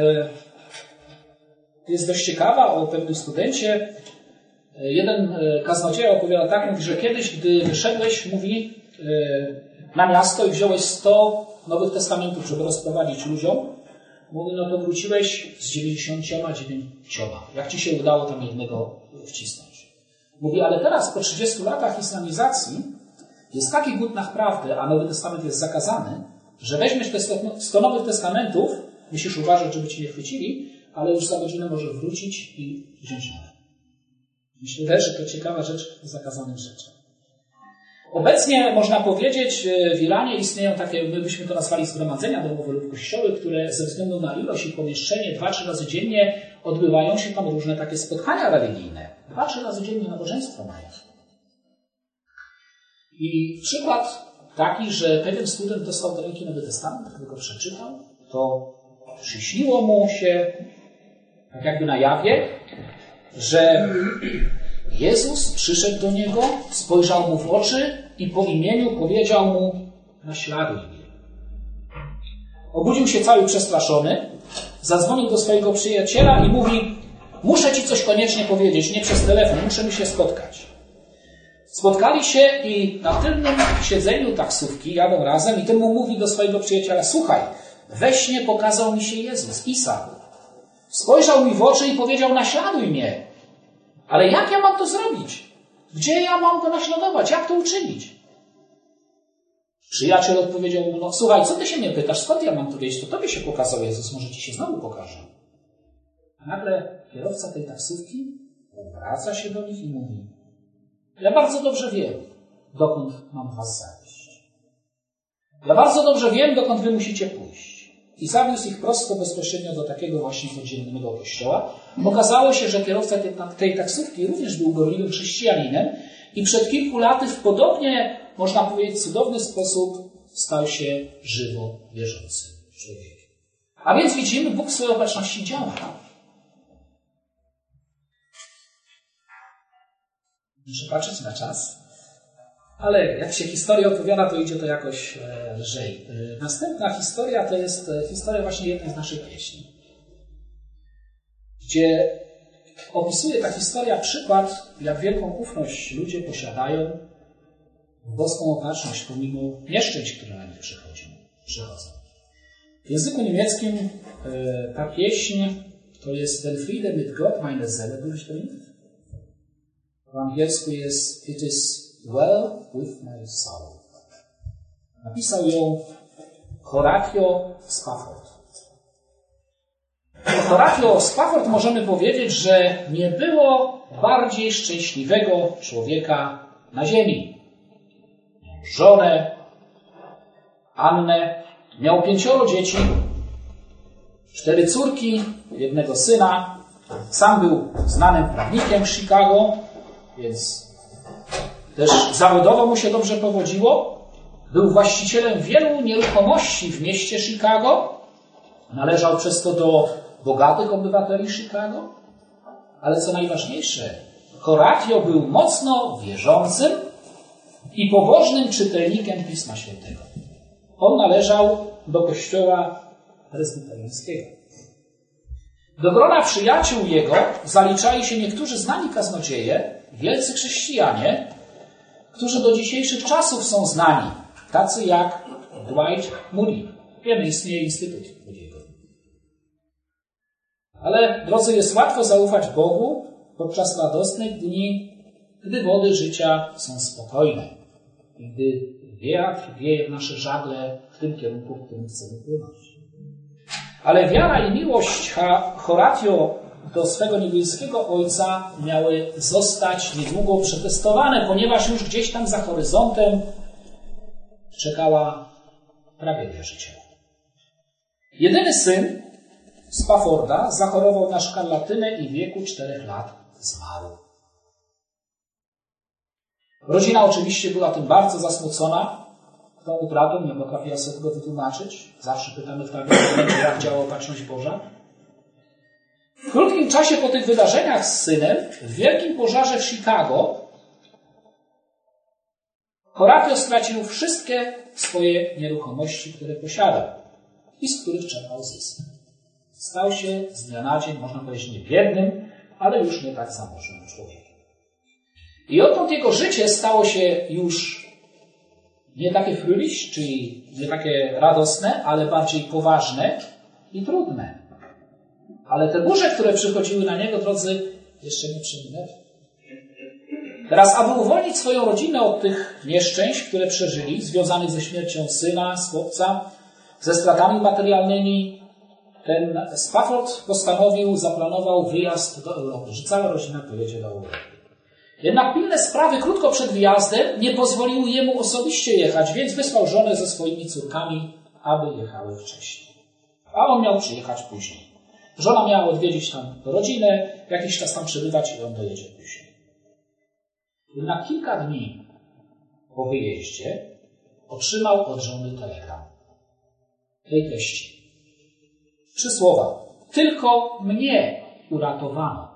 jest dość ciekawa o pewnym studencie. Jeden kaznodzieja opowiada tak, mówi, że kiedyś, gdy wyszedłeś, mówi, na miasto i wziąłeś sto Nowych Testamentów, żeby rozprowadzić ludziom, mówi, no to wróciłeś z dziewięćdziesięcioma dziewięcioma. Jak ci się udało tam jednego wcisnąć? Mówi, ale teraz po trzydziestu latach islamizacji jest taki głód nach prawdy, a Nowy Testament jest zakazany, że weźmiesz te sto Nowych Testamentów, musisz uważać, żeby ci nie chwycili, ale już za godzinę możesz wrócić i wziąć nowe. Myślę, że to ciekawa rzecz w zakazanych rzeczach. Obecnie można powiedzieć, w Iranie istnieją takie, my byśmy to nazwali zgromadzenia domowe lub kościoły, które ze względu na ilość i pomieszczenie dwa, trzy razy dziennie odbywają się tam różne takie spotkania religijne. Dwa, trzy razy dziennie nabożeństwo mają. I przykład taki, że pewien student dostał do ręki Nowy Testament, gdy go przeczytał, to przyśniło mu się, tak jakby na jawie, że Jezus przyszedł do niego, spojrzał mu w oczy i po imieniu powiedział mu: naśladuj mnie. Obudził się cały przestraszony, zadzwonił do swojego przyjaciela i mówi: muszę ci coś koniecznie powiedzieć, nie przez telefon, musimy się spotkać. Spotkali się i na tylnym siedzeniu taksówki jadą razem i ten mu mówi do swojego przyjaciela: słuchaj, we śnie pokazał mi się Jezus, Isa. Spojrzał mi w oczy i powiedział: naśladuj mnie. Ale jak ja mam to zrobić? Gdzie ja mam go naśladować? Jak to uczynić? Przyjaciel odpowiedział mu: no słuchaj, co ty się mnie pytasz? Skąd ja mam tu wiedzieć? To tobie się pokazał Jezus, może ci się znowu pokaże. A nagle kierowca tej taksówki wraca się do nich i mówi: ja bardzo dobrze wiem, dokąd mam was zawieźć. Ja bardzo dobrze wiem, dokąd wy musicie pójść. I zawiózł ich prosto bezpośrednio do takiego właśnie codziennego kościoła. Okazało się, że kierowca tej, tej taksówki również był gorliwym chrześcijaninem i przed kilku laty w podobnie, można powiedzieć, cudowny sposób stał się żywo wierzącym człowiekiem. A więc widzimy, Bóg w swojej opatrzności działa. Muszę patrzeć na czas. Ale jak się historia opowiada, to idzie to jakoś e, lżej. E, następna historia to jest e, historia właśnie jednej z naszych pieśni, gdzie opisuje ta historia przykład, jak wielką ufność ludzie posiadają w boską opatrzność pomimo nieszczęść, które na nich przychodzą. przychodzą. W języku niemieckim e, ta pieśń to jest ten Friede mit Gott meine Seele durchdringt. W angielsku jest It is well with my soul. Napisał ją Horatio Spafford. O Horatio Spafford możemy powiedzieć, że nie było bardziej szczęśliwego człowieka na ziemi. Miał żonę, Annę, miał pięcioro dzieci, cztery córki, jednego syna. Sam był znanym prawnikiem w Chicago, więc też zawodowo mu się dobrze powodziło. Był właścicielem wielu nieruchomości w mieście Chicago. Należał przez to do bogatych obywateli Chicago. Ale co najważniejsze, Horatio był mocno wierzącym i pobożnym czytelnikiem Pisma Świętego. On należał do kościoła prezbiteriańskiego. Do grona przyjaciół jego zaliczali się niektórzy znani kaznodzieje, wielcy chrześcijanie, którzy do dzisiejszych czasów są znani, tacy jak Dwight Moody. Wiemy, istnieje Instytut Moody'ego. Ale, drodzy, jest łatwo zaufać Bogu podczas radosnych dni, gdy wody życia są spokojne i gdy wiatr wieje w nasze żagle w tym kierunku, w którym chcemy płynąć. Ale wiara i miłość Horatio do swego niebieskiego Ojca miały zostać niedługo przetestowane, ponieważ już gdzieś tam za horyzontem czekała tragedia życiowa. Jedyny syn Spafforda zachorował na szkarlatynę i w wieku czterech lat zmarł. Rodzina oczywiście była tym bardzo zasmucona tą utratą, nie potrafiła sobie tego wytłumaczyć. Zawsze pytamy w tragedii, jak działa opatrzność Boża. W krótkim czasie po tych wydarzeniach z synem, w wielkim pożarze w Chicago, Horatio stracił wszystkie swoje nieruchomości, które posiadał i z których czerpał zysk. Stał się z dnia na dzień, można powiedzieć, nie biednym, ale już nie tak zamożnym człowiekiem. I odtąd jego życie stało się już nie takie fröhlich, czyli nie takie radosne, ale bardziej poważne i trudne. Ale te burze, które przychodziły na niego, drodzy, jeszcze nie przeminęły. Teraz, aby uwolnić swoją rodzinę od tych nieszczęść, które przeżyli, związanych ze śmiercią syna, z chłopca, ze stratami materialnymi, ten Spafford postanowił, zaplanował wyjazd do Europy, że cała rodzina pojedzie do Europy. Jednak pilne sprawy krótko przed wyjazdem nie pozwoliły jemu osobiście jechać, więc wysłał żonę ze swoimi córkami, aby jechały wcześniej. A on miał przyjechać później. Żona miała odwiedzić tam rodzinę, jakiś czas tam przebywać i on dojedzie później. Jednak kilka dni po wyjeździe otrzymał od żony telegram tej treści. Trzy słowa. Tylko mnie uratowano.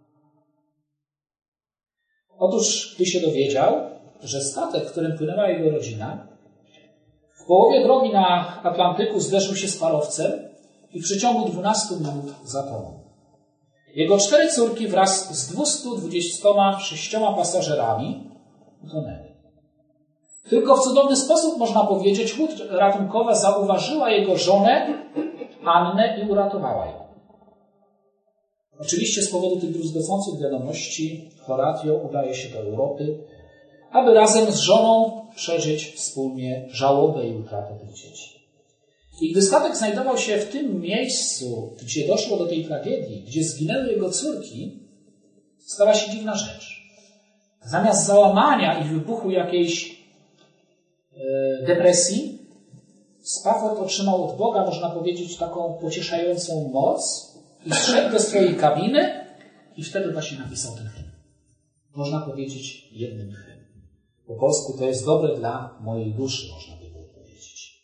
Otóż, gdy się dowiedział, że statek, w którym płynęła jego rodzina, w połowie drogi na Atlantyku zderzył się z parowcem i w przeciągu dwunastu minut zatonął. Jego cztery córki wraz z dwustu dwudziestoma sześcioma pasażerami utonęły. Tylko w cudowny sposób, można powiedzieć, łódź ratunkowa zauważyła jego żonę, Annę, i uratowała ją. Oczywiście z powodu tych druzgocących wiadomości Horatio udaje się do Europy, aby razem z żoną przeżyć wspólnie żałobę i utratę tych dzieci. I gdy statek znajdował się w tym miejscu, gdzie doszło do tej tragedii, gdzie zginęły jego córki, stała się dziwna rzecz. Zamiast załamania i wybuchu jakiejś e, depresji, Spafford otrzymał od Boga, można powiedzieć, taką pocieszającą moc i zszedł do swojej kabiny i wtedy właśnie napisał ten hymn. Można powiedzieć jednym hymn. Po polsku to jest dobre dla mojej duszy, można by było powiedzieć.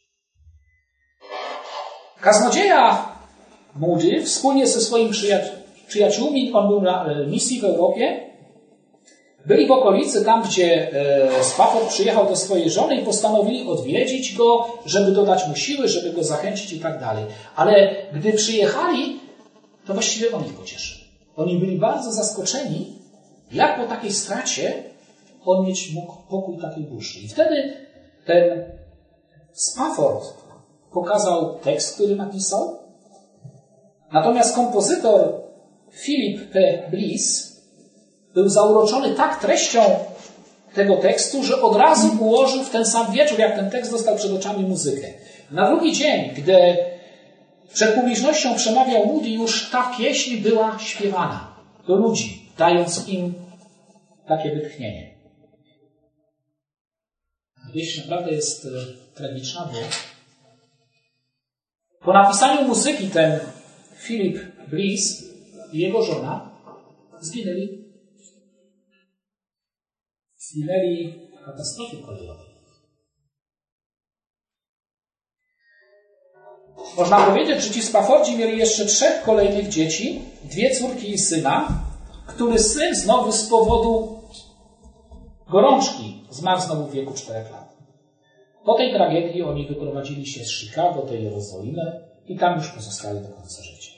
Kaznodzieja Moody wspólnie ze swoimi przyjaciół, przyjaciółmi, on był na misji w Europie, byli w okolicy, tam gdzie Spafford przyjechał do swojej żony i postanowili odwiedzić go, żeby dodać mu siły, żeby go zachęcić i tak dalej. Ale gdy przyjechali, to właściwie on ich pocieszył. Oni byli bardzo zaskoczeni, jak po takiej stracie on mieć mógł pokój takiej duszy. I wtedy ten Spafford pokazał tekst, który napisał, Natomiast kompozytor Philip P. Bliss był zauroczony tak treścią tego tekstu, że od razu ułożył w ten sam wieczór, jak ten tekst dostał przed oczami muzykę. Na drugi dzień, gdy przed publicznością przemawiał Moody, już ta pieśń była śpiewana do ludzi, dając im takie wytchnienie. Pieśń naprawdę jest e, tragiczna, bo po napisaniu muzyki ten Philip Bliss i jego żona zginęli. Zginęli w katastrofie kolejowej. Można powiedzieć, że ci Spaffordzi mieli jeszcze trzech kolejnych dzieci, dwie córki i syna, który syn znowu z powodu gorączki zmarł znowu w wieku czterech lat. Po tej tragedii oni wyprowadzili się z Chicago do Jerozolimy i tam już pozostali do końca życia.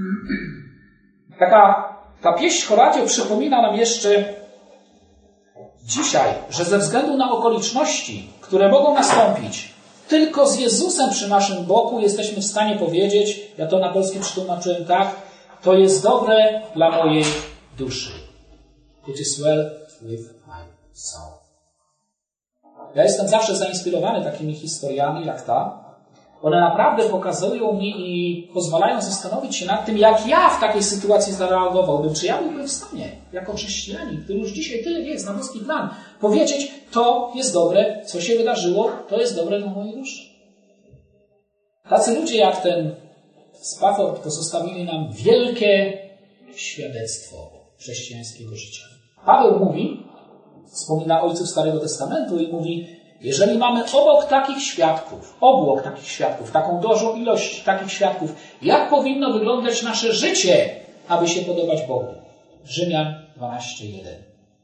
Taka, ta pieśń Horatio przypomina nam jeszcze dzisiaj, że ze względu na okoliczności, które mogą nastąpić, tylko z Jezusem przy naszym boku jesteśmy w stanie powiedzieć, ja to na polskim przetłumaczyłem tak, to jest dobre dla mojej duszy. It is well with my soul. Ja jestem zawsze zainspirowany takimi historiami jak ta. One naprawdę pokazują mi i pozwalają zastanowić się nad tym, jak ja w takiej sytuacji zareagowałbym. Czy ja byłbym w stanie, jako chrześcijanin, który już dzisiaj tyle jest na boski plan, powiedzieć, to jest dobre, co się wydarzyło, to jest dobre dla mojej duszy. Tacy ludzie jak ten Spafford pozostawili nam wielkie świadectwo chrześcijańskiego życia. Paweł mówi, wspomina ojców Starego Testamentu i mówi, jeżeli mamy obok takich świadków, obłok takich świadków, taką dużą ilość takich świadków, jak powinno wyglądać nasze życie, aby się podobać Bogu? Rzymian dwanaście jeden.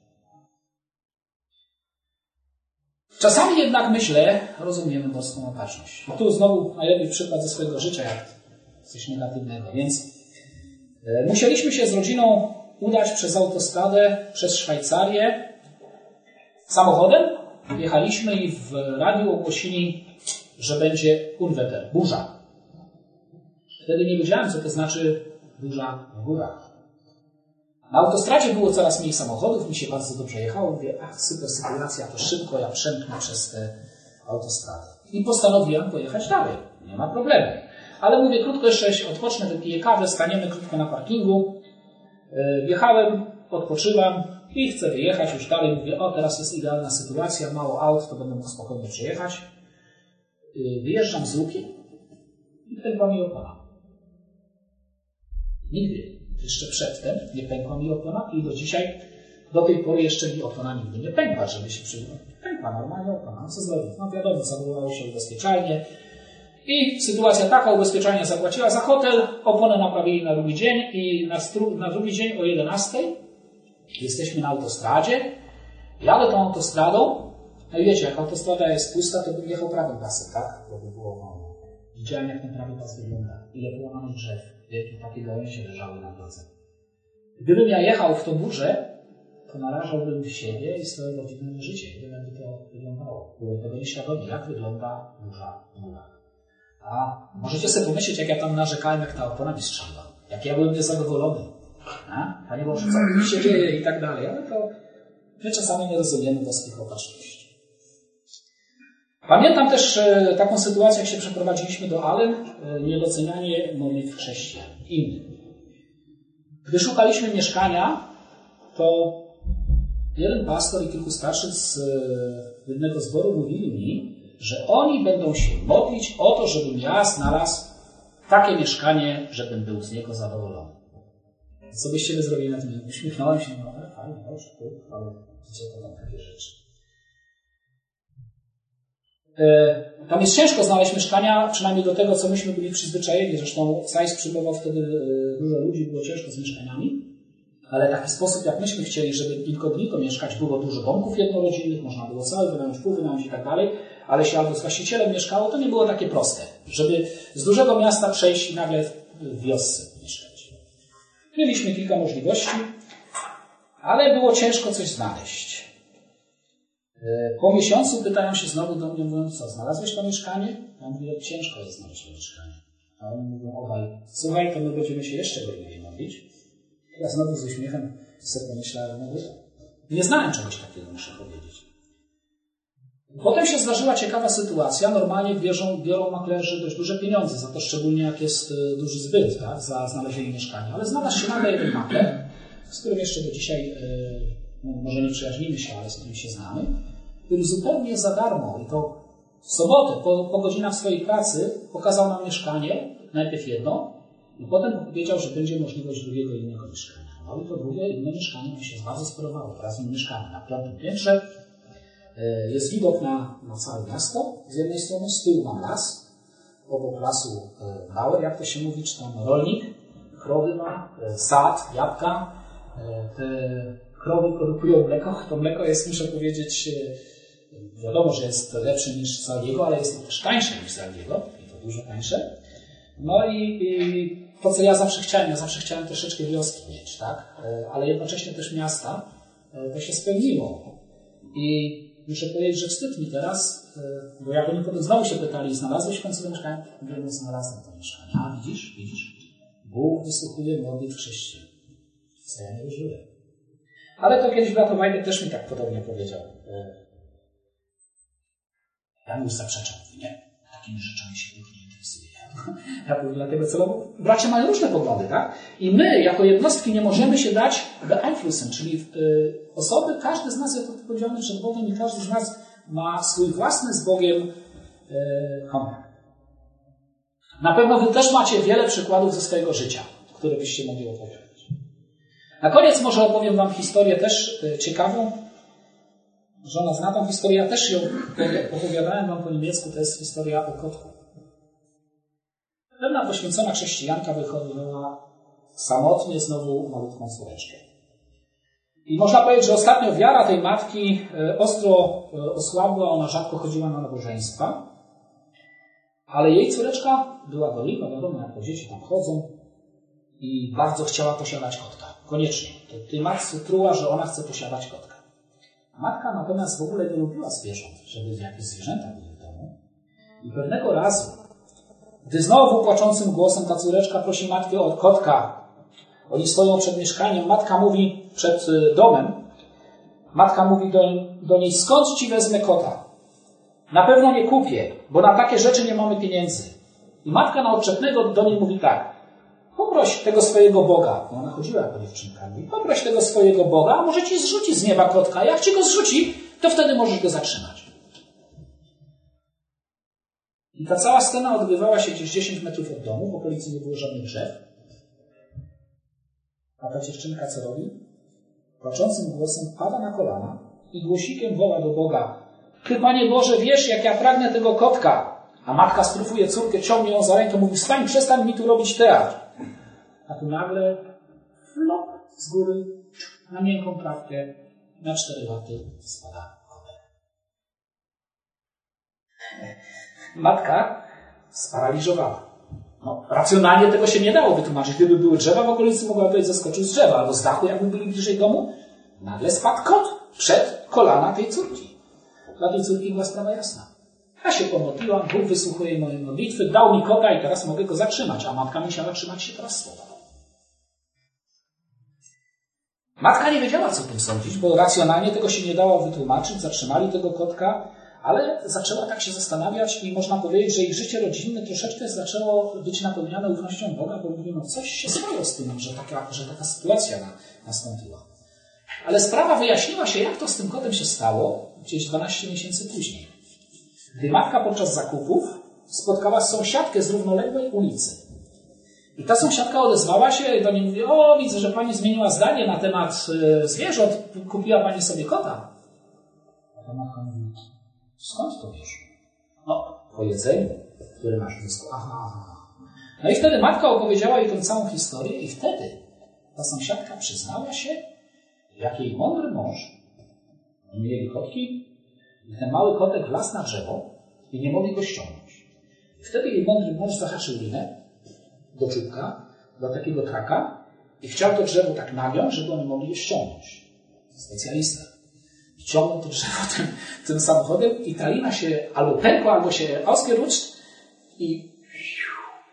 Czasami jednak myślę, rozumiemy boską opatrzność. Tu znowu najlepiej przykład ze swojego życia, jak coś negatywnego. Więc e, musieliśmy się z rodziną udać przez autostradę, przez Szwajcarię samochodem. Jechaliśmy i w radiu ogłosili, że będzie Unwetter, burza. Wtedy nie wiedziałem, co to znaczy burza w górach. Na autostradzie było coraz mniej samochodów, mi się bardzo dobrze jechało. Mówię, ach, super sytuacja, to szybko ja przemknę przez tę autostradę. I postanowiłem pojechać dalej. Nie ma problemu. Ale mówię, krótko jeszcze odpocznę, wypiję kawę, staniemy krótko na parkingu. Wjechałem, odpoczywam i chcę wyjechać już dalej. Mówię, o, teraz jest idealna sytuacja, mało aut, to będę mógł spokojnie przejechać. Wyjeżdżam z luki i pękła mi opona. Nigdy, jeszcze przedtem, nie pękła mi opona i do dzisiaj, do tej pory jeszcze mi opona nigdy nie pękła, żeby się przyjąć. Pękła normalnie opona. No co zrobić? No wiadomo, zawołało się ubezpieczalnie. I sytuacja taka, ubezpieczalnia zapłaciła za hotel, oponę naprawili na drugi dzień i na, stru, na drugi dzień o jedenastej jesteśmy na autostradzie. Jadę tą autostradą, no i wiecie, jak autostrada jest pusta, to bym jechał prawym pasem, tak? To by było wolno. Widziałem, jak ten prawy pas wygląda. Ile połamanych drzew, jakie takie gałęzie leżały na drodze. Gdybym ja jechał w tą burzę, to narażałbym siebie i swoją rodzinę na życie. Nie wiem, jakby to wyglądało. Byłem tego nieświadomy, jak wygląda burza w górach. A możecie sobie pomyśleć, jak ja tam narzekałem, jak ta opona mi strzeliła. Jak ja byłem niezadowolony. A? Panie Boże, co mi się dzieje i tak dalej. Ale to my czasami nie rozumiemy boskich opatrzności. Pamiętam też e, taką sytuację, jak się przeprowadziliśmy do Allen, e, niedocenianie modlitw chrześcijan, innych. Gdy szukaliśmy mieszkania, to jeden pastor i kilku starszych z e, jednego zboru mówili mi, że oni będą się modlić o to, żebym ja znalazł takie mieszkanie, żebym był z niego zadowolony. Co byście wy zrobili na tym? Uśmiechnąłem się, no ale fajnie, dobrze, ale gdzie to tam takie rzeczy? Tam jest ciężko znaleźć mieszkania, przynajmniej do tego, co myśmy byli przyzwyczajeni. Zresztą Sajs przyjmował wtedy dużo ludzi, było ciężko z mieszkaniami. Ale taki sposób, jak myśmy chcieli, żeby inkognito mieszkać, było dużo domków jednorodzinnych, można było cały wynająć, pół wynająć i tak dalej, ale się albo z właścicielem mieszkało, to nie było takie proste, żeby z dużego miasta przejść i nagle w wiosce mieszkać. Mieliśmy kilka możliwości, ale było ciężko coś znaleźć. Po miesiącu pytają się znowu do mnie, mówiąc, co, znalazłeś to mieszkanie? Ja mówię, ciężko jest znaleźć to mieszkanie. A oni mówią, obaj, słuchaj, to my będziemy się jeszcze bardziej modlić. Ja znowu z uśmiechem sobie pomyślałem, no nie znałem czegoś takiego, muszę powiedzieć. Potem się zdarzyła ciekawa sytuacja. Normalnie bierzą, biorą maklerzy dość duże pieniądze za to, szczególnie jak jest duży zbyt, tak, za znalezienie mieszkania. Ale znalazł się nagle jeden makler, z którym jeszcze do dzisiaj, no, może nie przyjaźnimy się, ale z którym się znamy, który zupełnie za darmo, i to w sobotę, po, po godzinach swojej pracy, pokazał nam mieszkanie, najpierw jedno, i potem powiedział, że będzie możliwość drugiego innego mieszkania. No i to drugie inne mieszkanie mi się bardzo spodobało. Wraz z nim mieszkamy na piątym piętrze. Jest widok na, na całe miasto. Z jednej strony, z tyłu mam las. Obok lasu bauer, jak to się mówi, czy tam rolnik. Krowy ma, sad, jabłka. Te krowy produkują mleko. To mleko jest, muszę powiedzieć, wiadomo, że jest lepsze niż Zaldiego, ale jest to też tańsze niż Zaldiego. I to dużo tańsze. No i, i to, co ja zawsze chciałem, ja zawsze chciałem troszeczkę wioski mieć, tak? Ale jednocześnie też miasta, to się spełniło. I muszę powiedzieć, że wstyd mi teraz, bo jak oni potem znowu się pytali, znalazłeś w końcu to mieszkanie? Mówię, no znalazłem to mieszkanie. A widzisz, widzisz? Bóg wysłuchuje modlitw chrześcijan. Co ja nie wierzyłem. Ale to kiedyś brat Wajtek też mi tak podobnie powiedział. Ja mu już zaprzeczam. Nie, takimi rzeczami się Bóg nie interesuje. Ja bym dlatego celowo. Bracia mają różne poglądy, tak? I my, jako jednostki, nie możemy się dać beeinflussen, czyli y, osoby, każdy z nas jest odpowiedzialny przed Bogiem i każdy z nas ma swój własny z Bogiem y, kontakt. Na pewno wy też macie wiele przykładów ze swojego życia, które byście mogli opowiadać. Na koniec może opowiem wam historię też y, ciekawą. Żona zna tą historię, ja też ją opowiadałem wam po niemiecku, to jest historia o kotku. Pewna poświęcona chrześcijanka wychowywała samotnie znowu malutką córeczkę. I można powiedzieć, że ostatnio wiara tej matki ostro osłabła, ona rzadko chodziła na nabożeństwa, ale jej córeczka była gorliwa, wiadomo, jak to dzieci tam chodzą, i bardzo chciała posiadać kotka. Koniecznie. Tej matce truła, że ona chce posiadać kotka. Matka natomiast w ogóle nie lubiła zwierząt, żeby jakieś zwierzęta były w domu. I pewnego razu, gdy znowu płaczącym głosem ta córeczka prosi matkę o kotka, oni stoją przed mieszkaniem, matka mówi przed domem, matka mówi do, do niej, skąd ci wezmę kota? Na pewno nie kupię, bo na takie rzeczy nie mamy pieniędzy. I matka na odczepnego do niej mówi tak, poproś tego swojego Boga, bo ona chodziła jako dziewczynka, mówi, poproś tego swojego Boga, a może ci zrzuci z nieba kotka, jak ci go zrzuci, to wtedy możesz go zatrzymać. I ta cała scena odbywała się gdzieś dziesięć metrów od domu, w okolicy nie było żadnych drzew. A ta dziewczynka co robi? Płaczącym głosem pada na kolana i głosikiem woła do Boga, Ty, Panie Boże, wiesz, jak ja pragnę tego kotka. A matka strufuje córkę, ciągnie ją za rękę, mówi, wstań, przestań mi tu robić teatr. A tu nagle flop z góry na miękką trawkę, na cztery łaty spada kotek. Matka sparaliżowała. No, racjonalnie tego się nie dało wytłumaczyć. Gdyby były drzewa w okolicy, mogłaby zeskoczyć z drzewa, albo z dachu, jakby byli bliżej domu. Nagle spadł kot przed kolana tej córki. Dla tej córki była sprawa jasna. Ja się pomodliłam, Bóg wysłuchuje mojej modlitwy, dał mi kota i teraz mogę go zatrzymać, a matka musiała trzymać się teraz słowa. Matka nie wiedziała, co o tym sądzić, bo racjonalnie tego się nie dało wytłumaczyć, zatrzymali tego kotka, ale zaczęła tak się zastanawiać i można powiedzieć, że ich życie rodzinne troszeczkę zaczęło być napełniane ufnością Boga, bo mówimy, no coś się stało z tym, że taka, że taka sytuacja na, nastąpiła. Ale sprawa wyjaśniła się, jak to z tym kotem się stało, gdzieś dwanaście miesięcy później. Gdy matka podczas zakupów spotkała sąsiadkę z równoległej ulicy. I ta sąsiadka odezwała się i do niej mówi, o, widzę, że pani zmieniła zdanie na temat y, zwierząt, kupiła pani sobie kota. A ta matka mówi, skąd to wiesz? No, po jedzeniu, które masz w dysku. Aha, aha. No i wtedy matka opowiedziała jej tę całą historię i wtedy ta sąsiadka przyznała się, jak jej mądry mąż, oni mieli kotki, i ten mały kotek wlazł na drzewo i nie mogli go ściągnąć. I wtedy jej mądry mąż zahaczył linę do czubka, do takiego traka i chciał to drzewo tak nagiąć, żeby oni mogli je ściągnąć. Specjalista. I ciągnął to drzewo tym, tym samochodem i ta lina się albo pękła, albo się ausgerutscht i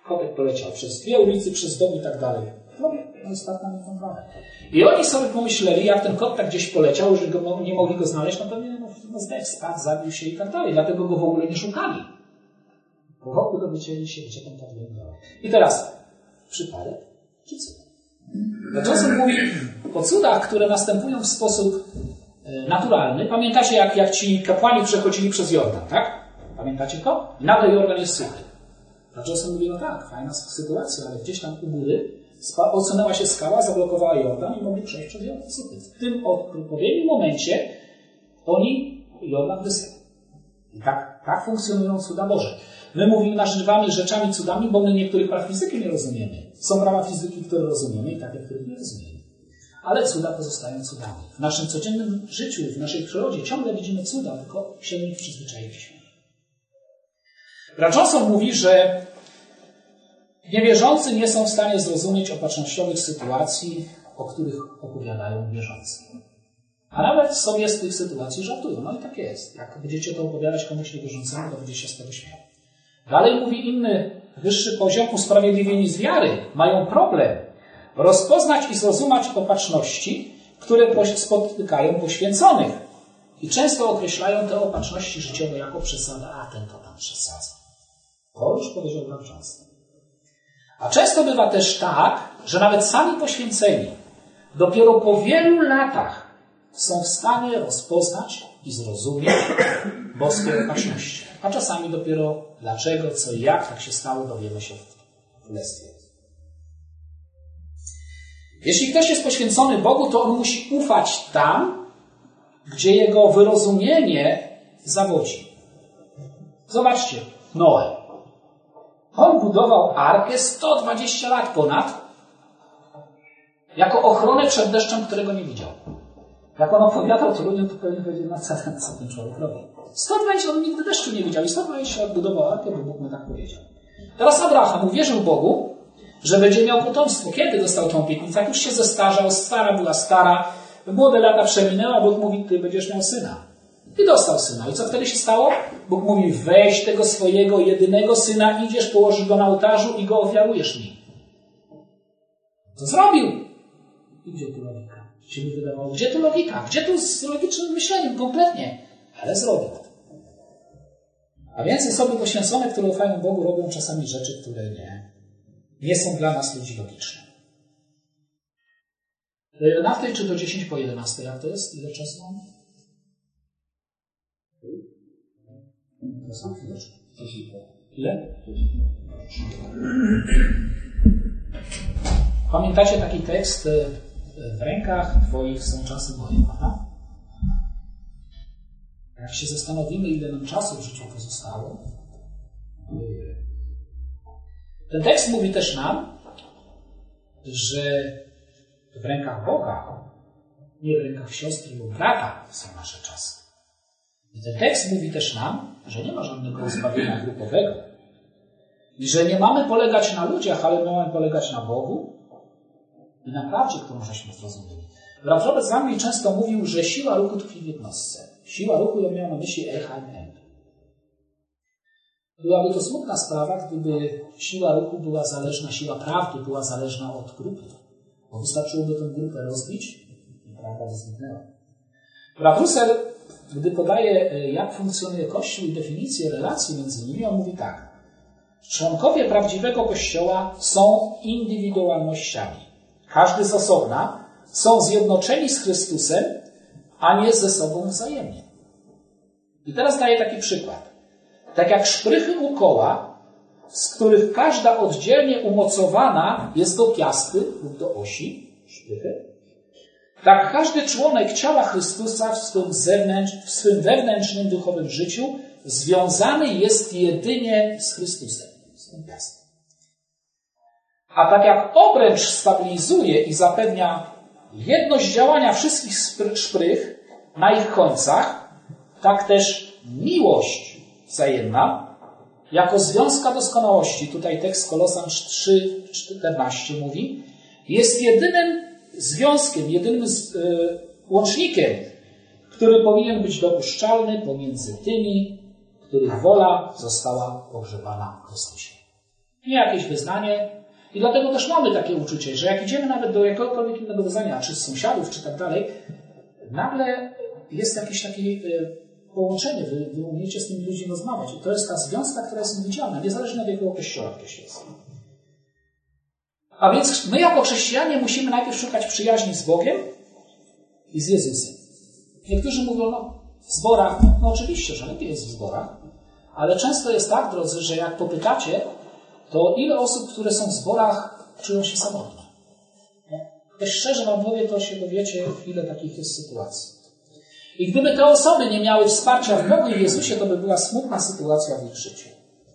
Kotek poleciał przez dwie ulicy, przez dom i tak dalej. No, no jest tak na kontrolę. I oni sobie pomyśleli, jak ten kot tak gdzieś poleciał, że go, nie mogli go znaleźć, no pewnie no, no zdech, spadł, zabił się i tak dalej. Dlatego go w ogóle nie szukali. Po roku dowiedzieli się, gdzie ten kot wyglądał. I teraz, przypadek czy cud? Czasem mówi o cudach, które następują w sposób naturalny. Pamiętacie, jak, jak ci kapłani przechodzili przez Jordan, tak? Pamiętacie to? I nagle Jordan jest suchy. Czasem mówi, no tak, fajna sytuacja, ale gdzieś tam u góry odsunęła się skała, zablokowała Jordan i mogli przejść przez Jordan suchy. W tym odpowiednim momencie oni Jordan wysypał. I tak, tak funkcjonują cuda Boże. My mówimy, nazywamy rzeczami cudami, bo my niektórych praw fizyki nie rozumiemy. Są prawa fizyki, które rozumiemy i takie, których nie rozumiemy. Ale cuda pozostają cudami. W naszym codziennym życiu, w naszej przyrodzie ciągle widzimy cuda, tylko się do nich przyzwyczailiśmy. Brat Johnson mówi, że niewierzący nie są w stanie zrozumieć opatrznościowych sytuacji, o których opowiadają wierzący. A nawet sobie z tych sytuacji żartują. No i tak jest. Jak będziecie to opowiadać komuś niewierzącemu, to będzie się z tego śmiał. Dalej mówi inny, wyższy poziom, usprawiedliwieni z wiary mają problem rozpoznać i zrozumieć opatrzności, które spotykają poświęconych. I często określają te opatrzności życiowe jako przesadę, a ten to tam przesadza. To już powiedział brat Johnson. A często bywa też tak, że nawet sami poświęceni dopiero po wielu latach są w stanie rozpoznać i zrozumieć boskie opatrzności. A czasami dopiero dlaczego, co i jak tak się stało, dowiemy się w królestwie. Jeśli ktoś jest poświęcony Bogu, to on musi ufać tam, gdzie jego wyrozumienie zawodzi. Zobaczcie, Noe. On budował arkę sto dwadzieścia lat ponad jako ochronę przed deszczem, którego nie widział. Jak on opowiadał to ludziom, to pewnie powiedział, no co ten, co ten człowiek robi. sto dwadzieścia, on nigdy deszczu nie widział i sto dwadzieścia lat budował arkę, bo Bóg mu tak powiedział. Teraz Abraham uwierzył Bogu, że będzie miał potomstwo. Kiedy dostał tą obietnicę? Jak już się zestarzał, stara była stara, młode lata przeminęła, Bóg mówi, ty będziesz miał syna. I dostał syna. I co wtedy się stało? Bóg mówi, weź tego swojego jedynego syna, idziesz, położysz go na ołtarzu i go ofiarujesz mi. Co zrobił? I gdzie tu logika? Się mi wydawało, gdzie tu logika? Gdzie tu z logicznym myśleniem? Kompletnie. Ale zrobił. A więc osoby poświęcone, które ufają Bogu, robią czasami rzeczy, które nie, nie są dla nas ludzi logiczne. Do jedenastej czy do dziesięć po jedenastej? Jak to jest? Ile czasu mam? To są chwileczkę. Ile? Pamiętacie taki tekst? W rękach Twoich są czasy moje, prawda? Jak się zastanowimy, ile nam czasu w życiu pozostało, ten tekst mówi też nam, że w rękach Boga, nie w rękach siostry lub brata są nasze czasy. I ten tekst mówi też nam, że nie ma żadnego zbawienia grupowego. I że nie mamy polegać na ludziach, ale mamy polegać na Bogu i na prawdzie, którą żeśmy zrozumieli. Brat Robert z Anglii często mówił, że siła ruchu tkwi w jednostce. Siła ruchu, ja miał na myśli E H M M. Byłaby to smutna sprawa, gdyby siła ruchu była zależna, siła prawdy była zależna od grupy. Bo wystarczyłoby tę grupę rozbić i prawda by zniknęła. Brat Russell, gdy podaje, jak funkcjonuje Kościół i definicję relacji między nimi, on mówi tak. Członkowie prawdziwego Kościoła są indywidualnościami. Każdy z osobna są zjednoczeni z Chrystusem, a nie ze sobą wzajemnie. I teraz daję taki przykład. Tak jak szprychy u koła, z których każda oddzielnie umocowana jest do piasty lub do osi szprychy, tak każdy członek ciała Chrystusa w swym, zewnętrz, w swym wewnętrznym duchowym życiu związany jest jedynie z Chrystusem, z tym piastem. A tak jak obręcz stabilizuje i zapewnia jedność działania wszystkich szprych na ich końcach, tak też miłość wzajemna jako związka doskonałości, tutaj tekst Kolosan trzy czternaście mówi, jest jedynym związkiem, jedynym z, y, łącznikiem, który powinien być dopuszczalny pomiędzy tymi, których wola została pogrzebana w Chrystusie. nie jakieś wyznanie. I dlatego też mamy takie uczucie, że jak idziemy nawet do jakiegokolwiek innego wyznania, czy z sąsiadów, czy tak dalej, nagle jest jakieś takie połączenie, wy, wy umiecie z tymi ludźmi rozmawiać. I to jest ta związka, która jest niewidzialna, niezależnie od jakiego kościoła ktoś jest. A więc my jako chrześcijanie musimy najpierw szukać przyjaźni z Bogiem i z Jezusem. Niektórzy mówią, no w zborach, no oczywiście, że lepiej jest w zborach, ale często jest tak, drodzy, że jak popytacie, to ile osób, które są w zborach, czują się samotne. Ktoś szczerze wam powie, to się dowiecie, ile takich jest sytuacji. I gdyby te osoby nie miały wsparcia w Bogu i Jezusie, to by była smutna sytuacja w ich życiu.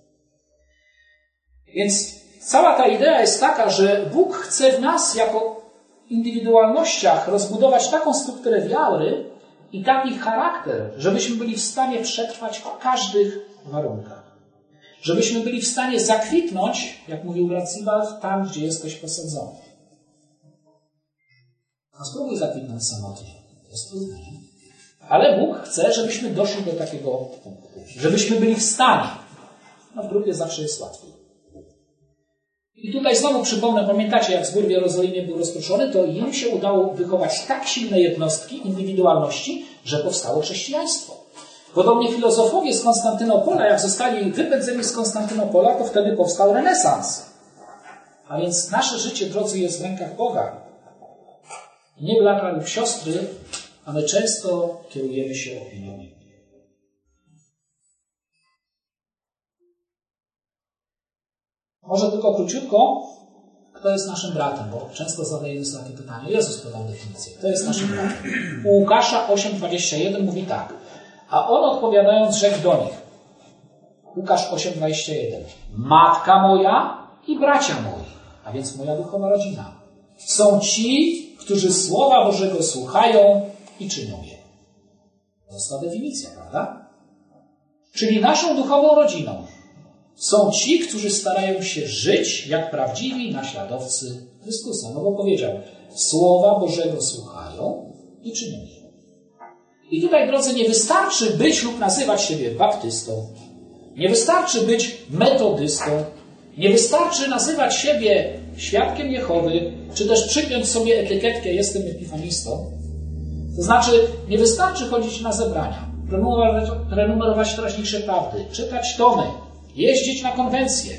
Więc cała ta idea jest taka, że Bóg chce w nas jako indywidualnościach rozbudować taką strukturę wiary i taki charakter, żebyśmy byli w stanie przetrwać w każdych warunkach. Żebyśmy byli w stanie zakwitnąć, jak mówił brat Zibald, tam, gdzie jesteś posadzony. A spróbuj zakwitnąć samotnie. To jest trudne. Ale Bóg chce, żebyśmy doszli do takiego punktu. Żebyśmy byli w stanie. No w grupie zawsze jest łatwiej. I tutaj znowu przypomnę, pamiętacie, jak zbór w Jerozolimie był rozproszony, to im się udało wychować tak silne jednostki, indywidualności, że powstało chrześcijaństwo. Podobnie filozofowie z Konstantynopola, jak zostali wypędzeni z Konstantynopola, to wtedy powstał renesans. A więc nasze życie, drodzy, jest w rękach Boga. Nie brata lub siostry, a my często kierujemy się opinią. Może tylko króciutko, kto jest naszym bratem, bo często zadajemy sobie takie pytanie. Jezus podał definicję. Kto jest naszym bratem? U Łukasza osiem dwadzieścia jeden mówi tak. A on odpowiadając rzekł do nich. Łukasz osiem dwadzieścia jeden. Matka moja i bracia moi, a więc moja duchowa rodzina, są ci, którzy Słowa Bożego słuchają i czynią je. To jest ta definicja, prawda? Czyli naszą duchową rodziną są ci, którzy starają się żyć jak prawdziwi naśladowcy Chrystusa. No bo powiedział, Słowa Bożego słuchają i czynią je. I tutaj, drodzy, nie wystarczy być lub nazywać siebie baptystą. Nie wystarczy być metodystą. Nie wystarczy nazywać siebie świadkiem Jehowy, czy też przypiąć sobie etykietkę jestem epifanistą. To znaczy, nie wystarczy chodzić na zebrania, prenumerować, prenumerować teraźniejsze prawdy, czytać tomy, jeździć na konwencje.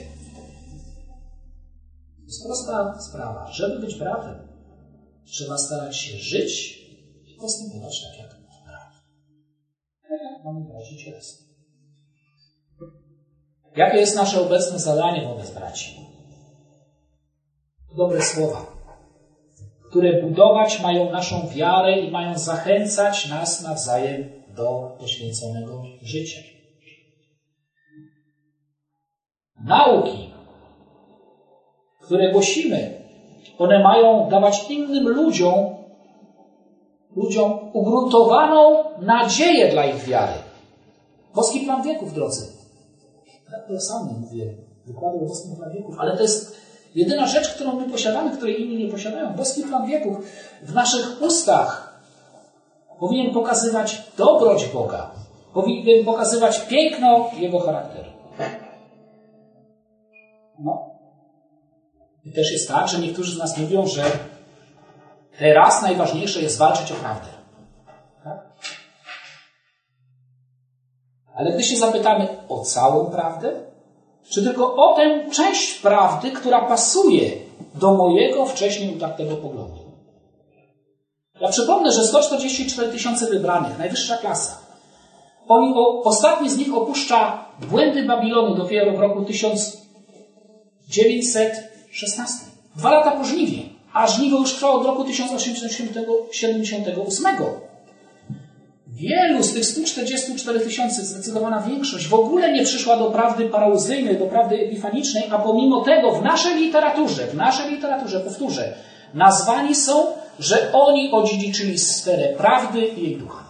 To jest prosta sprawa. Żeby być bratem, trzeba starać się żyć i postępować tak jak brat. Tak jak mamy braci cielesni. Jakie jest nasze obecne zadanie wobec braci? Dobre słowa, które budować mają naszą wiarę i mają zachęcać nas nawzajem do poświęconego życia. Nauki, które głosimy, one mają dawać innym ludziom, ludziom ugruntowaną nadzieję dla ich wiary. Boski plan wieków, drodzy. Tak to sam mówię, wykłady o boskim plan wieków, ale to jest jedyna rzecz, którą my posiadamy, której inni nie posiadają. Boski plan wieków w naszych ustach powinien pokazywać dobroć Boga. Powinien pokazywać piękno Jego charakteru. No. I też jest tak, że niektórzy z nas mówią, że teraz najważniejsze jest walczyć o prawdę. Tak? Ale gdy się zapytamy o całą prawdę, czy tylko o tę część prawdy, która pasuje do mojego wcześniej utartego poglądu. Ja przypomnę, że sto czterdzieści cztery tysiące wybranych, najwyższa klasa. Oni, o, ostatni z nich opuszcza błędy Babilonu dopiero w roku tysiąc dziewięćset szesnastym. Dwa lata po żniwie, a żniwo już trwało od roku tysiąc osiemset siedemdziesiątego ósmego. Wielu z tych stu czterdziestu czterech tysięcy, zdecydowana większość, w ogóle nie przyszła do prawdy parauzyjnej, do prawdy epifanicznej, a pomimo tego w naszej literaturze, w naszej literaturze, powtórzę, nazwani są, że oni odziedziczyli sferę prawdy i jej ducha.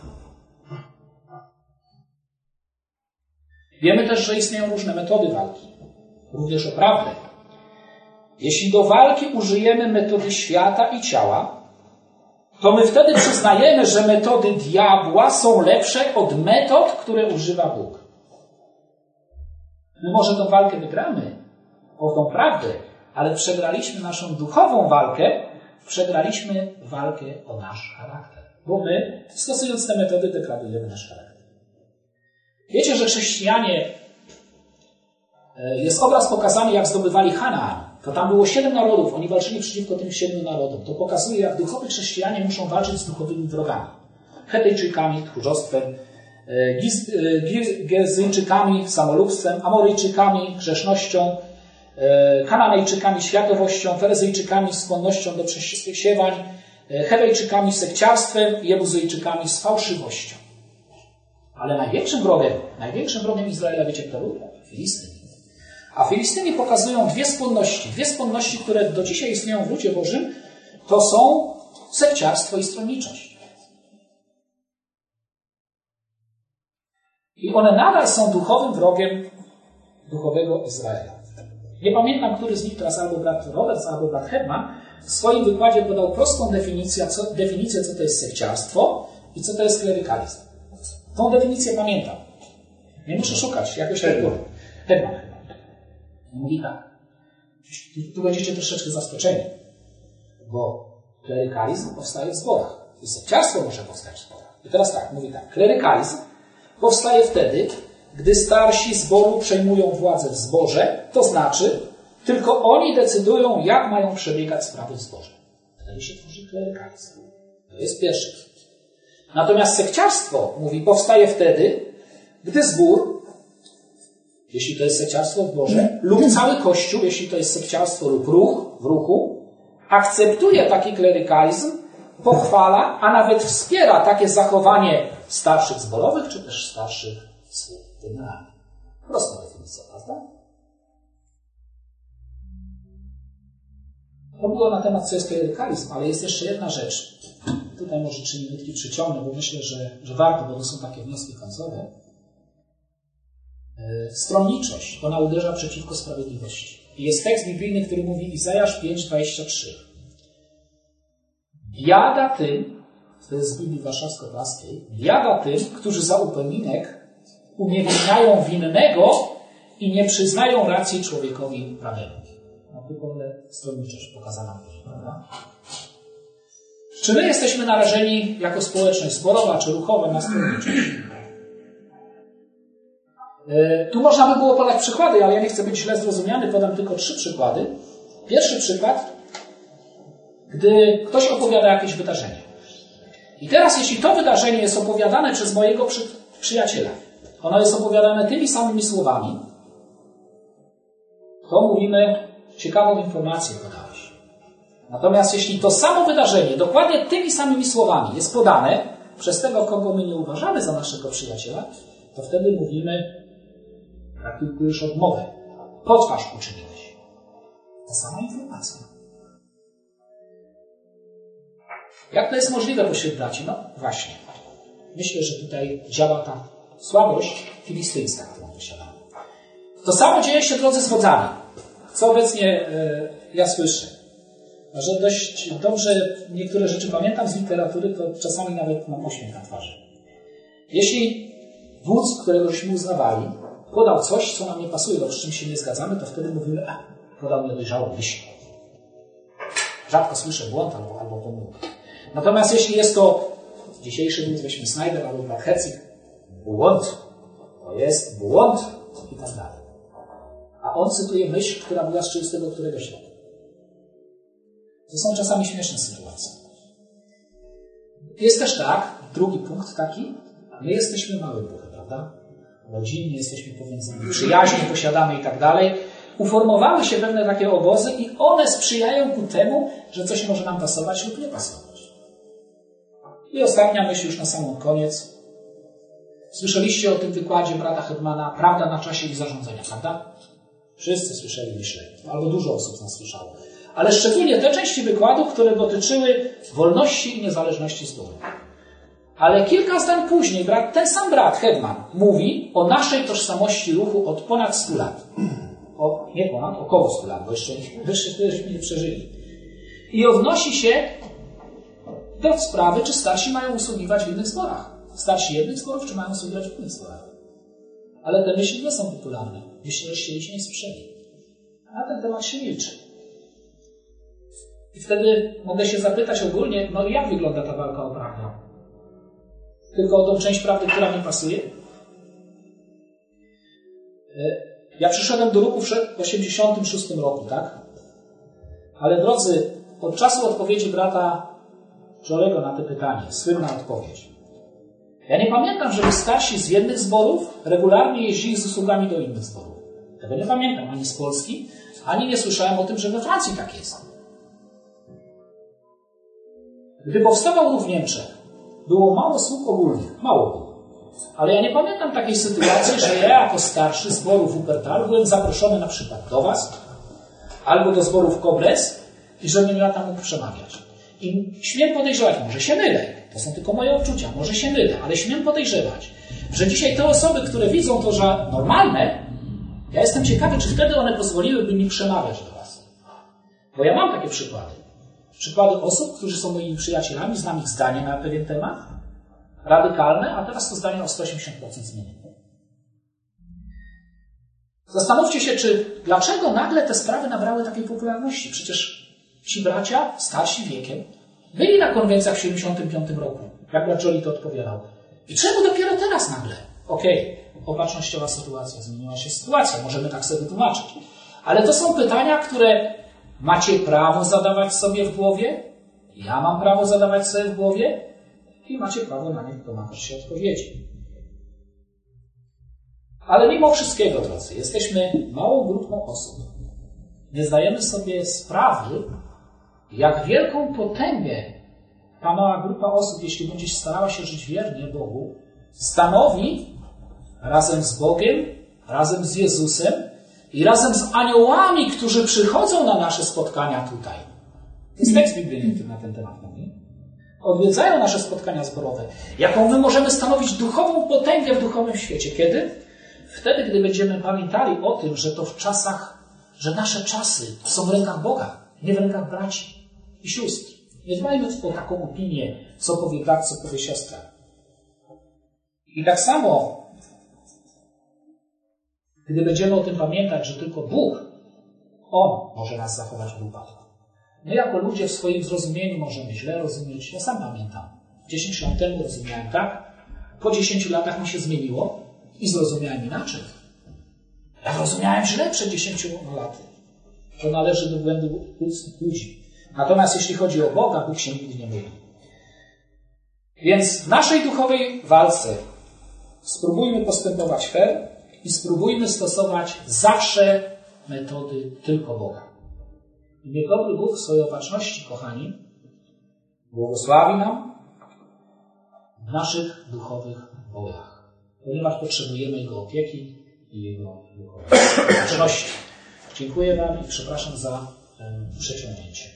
Wiemy też, że istnieją różne metody walki, również o prawdę. Jeśli do walki użyjemy metody świata i ciała, to my wtedy przyznajemy, że metody diabła są lepsze od metod, które używa Bóg. My może tę walkę wygramy, o tą prawdę, ale przegraliśmy naszą duchową walkę, przegraliśmy walkę o nasz charakter. Bo my, stosując te metody, degradujemy nasz charakter. Wiecie, że chrześcijanie, jest obraz pokazany, jak zdobywali Kanaan. To tam było siedem narodów, oni walczyli przeciwko tym siedmiu narodom. To pokazuje, jak duchowi chrześcijanie muszą walczyć z duchowymi wrogami. Hetejczykami, tchórzostwem, Gezyjczykami, samolubstwem, Amoryjczykami, grzesznością, Kananejczykami, światowością, Feryzyjczykami, skłonnością do przesiewań, Hewejczykami, sekciarstwem i Jebuzyjczykami z fałszywością. Ale największym wrogiem, największym wrogiem Izraela, wiecie kto był? Filistyni. A Filistyni pokazują dwie skłonności. Dwie skłonności, które do dzisiaj istnieją w ludzie Bożym, to są sekciarstwo i stronniczość. I one nadal są duchowym wrogiem duchowego Izraela. Nie pamiętam, który z nich teraz, albo brat Roberts, albo brat Hetman, w swoim wykładzie podał prostą definicję co, definicję, co to jest sekciarstwo i co to jest klerykalizm. Tą definicję pamiętam. Nie muszę szukać, jakoś tak było. Hetman. Mówi tak. Tu będziecie troszeczkę zaskoczeni, bo klerykalizm powstaje w zborach. I sekciarstwo może powstać w zborach. I teraz tak, mówi tak. Klerykalizm powstaje wtedy, gdy starsi zboru przejmują władzę w zborze, to znaczy tylko oni decydują, jak mają przebiegać sprawy w zborze. Wtedy się tworzy klerykalizm. To jest pierwszy. Natomiast sekciarstwo, mówi, powstaje wtedy, gdy zbór, jeśli to jest sekciarstwo w zborze, lub cały Kościół, jeśli to jest sekciarstwo lub ruch w ruchu, akceptuje taki klerykalizm, pochwala, a nawet wspiera takie zachowanie starszych zborowych, czy też starszych słów generalnych. Prosta definicja, prawda? To było na temat, co jest klerykalizm, ale jest jeszcze jedna rzecz. Tutaj może trzy minutki przyciągnę, bo myślę, że, że warto, bo to są takie wnioski końcowe. Stronniczość, ona uderza przeciwko sprawiedliwości. I jest tekst biblijny, który mówi Izajasz pięć, dwadzieścia trzy. Biada tym, to jest z Biblii Warszawsko-Praskiej, biada tym, którzy za upominek uniewinniają winnego i nie przyznają racji człowiekowi prawemu. No tylko stronniczość pokazana później, prawda? Czy my jesteśmy narażeni jako społeczność zborowa czy ruchowa na stronniczość? Tu można by było podać przykłady, ale ja nie chcę być źle zrozumiany, podam tylko trzy przykłady. Pierwszy przykład, gdy ktoś opowiada jakieś wydarzenie. I teraz, jeśli to wydarzenie jest opowiadane przez mojego przy, przyjaciela, ono jest opowiadane tymi samymi słowami, to mówimy, ciekawą informację podałeś. Natomiast jeśli to samo wydarzenie dokładnie tymi samymi słowami jest podane przez tego, kogo my nie uważamy za naszego przyjaciela, to wtedy mówimy, praktykujesz odmowę. Potwarz uczyniłeś. Ta sama informacja. Jak to jest możliwe pośród braci? No właśnie. Myślę, że tutaj działa ta słabość filistyńska, którą posiadamy. To samo dzieje się, drodzy, z wodzami. Co obecnie e, ja słyszę. Że dość dobrze niektóre rzeczy pamiętam z literatury, to czasami nawet mam uśmiech na twarzy. Jeśli wódz, którego żeśmy uznawali, podał coś, co nam nie pasuje, lub z czym się nie zgadzamy, to wtedy mówimy, a, podał niedojrzałą myśl. Rzadko słyszę błąd albo, albo pomyłkę. Natomiast jeśli jest to dzisiejszy wódz, weźmy Snyder albo brat Herzig, błąd, to jest błąd i tak dalej. A on cytuje myśl, która była z trzydziestego któregoś roku. To są czasami śmieszne sytuacje. Jest też tak, drugi punkt taki, my jesteśmy małe buchy, prawda? Rodzinnie jesteśmy powiązani, przyjaźnie posiadamy i tak dalej. Uformowały się pewne takie obozy i one sprzyjają ku temu, że coś może nam pasować lub nie pasować. I ostatnia myśl już na sam koniec. Słyszeliście o tym wykładzie brata Hetmana, prawda na czasie ich zarządzania, prawda? Wszyscy słyszeli, myślę, albo dużo osób z nas słyszało. Ale szczególnie te części wykładu, które dotyczyły wolności i niezależności zboru. Ale kilka zdań później brat, ten sam brat Hetman mówi o naszej tożsamości ruchu od ponad stu lat. O, nie ponad, około stu lat, bo jeszcze, jeszcze, jeszcze nie przeżyli. I odnosi się do sprawy, czy starsi mają usługiwać w innych zborach. Starsi jednych zborów, czy mają usługiwać w innych zborach. Ale te myśli nie są popularne. Myślę, że się nie słyszeli. Na ten temat się milczy. I wtedy mogę się zapytać ogólnie, no jak wygląda ta walka o prawdę? Tylko o tą część prawdy, która mi pasuje? Ja przyszedłem do ruchu w osiemdziesiątym szóstym roku, tak? Ale drodzy, od czasu odpowiedzi brata Jorego na to pytanie, słynna odpowiedź. Ja nie pamiętam, żeby starsi z jednych zborów regularnie jeździli z usługami do innych zborów. Tego nie pamiętam ani z Polski, ani nie słyszałem o tym, że we Francji tak jest. Gdy powstawał ruch w Niemczech, było mało sług ogólnych, mało było. Ale ja nie pamiętam takiej sytuacji, że ja jako starszy zboru Wuppertal byłem zaproszony na przykład do was, albo do zborów Koblenz i żebym ja tam mógł przemawiać. I śmiem podejrzewać, może się mylę, to są tylko moje odczucia, może się mylę, ale śmiem podejrzewać, że dzisiaj te osoby, które widzą to, że normalne, ja jestem ciekawy, czy wtedy one pozwoliłyby mi przemawiać do was. Bo ja mam takie przykłady. Przykłady osób, którzy są moimi przyjacielami, znam ich zdanie na pewien temat, radykalne, a teraz to zdanie o sto osiemdziesiąt procent zmieniło. Zastanówcie się, czy dlaczego nagle te sprawy nabrały takiej popularności. Przecież ci bracia, starsi wiekiem, byli na konwencjach w siedemdziesiątym piątym roku, jak brat Jolie to odpowiadał. I czemu dopiero teraz nagle? Okej, okay, opatrznościowa sytuacja, zmieniła się sytuacja, możemy tak sobie wytłumaczyć. Ale to są pytania, które macie prawo zadawać sobie w głowie, ja mam prawo zadawać sobie w głowie i macie prawo na nie domagać się odpowiedzi. Ale mimo wszystkiego, drodzy, jesteśmy małą grupą osób. Nie zdajemy sobie sprawy, jak wielką potęgę ta mała grupa osób, jeśli będzie starała się żyć wiernie Bogu, stanowi razem z Bogiem, razem z Jezusem i razem z aniołami, którzy przychodzą na nasze spotkania tutaj. Jest tekst biblijny na ten temat mówi. Odwiedzają nasze spotkania zborowe. Jaką my możemy stanowić duchową potęgę w duchowym świecie? Kiedy? Wtedy, gdy będziemy pamiętali o tym, że to w czasach, że nasze czasy są w rękach Boga, nie w rękach braci i sióstr. Nie dbajmy o taką opinię, co powie brat, co powie siostra. I tak samo, gdy będziemy o tym pamiętać, że tylko Bóg, On może nas zachować w upadku. My jako ludzie w swoim zrozumieniu możemy źle rozumieć. Ja sam pamiętam. dziesięć lat temu rozumiałem tak, po dziesięciu latach mi się zmieniło i zrozumiałem inaczej. Ja rozumiałem źle przed dziesięciu laty. To należy do błędu ludzi. Natomiast jeśli chodzi o Boga, Bóg się nigdy nie myli. Więc w naszej duchowej walce spróbujmy postępować fair i spróbujmy stosować zawsze metody tylko Boga. I niech dobry Bóg w swojej opatrzności, kochani, błogosławi nam w naszych duchowych bojach, ponieważ potrzebujemy Jego opieki i Jego duchowej opatrzności. Dziękuję Wam i przepraszam za um, przeciągnięcie.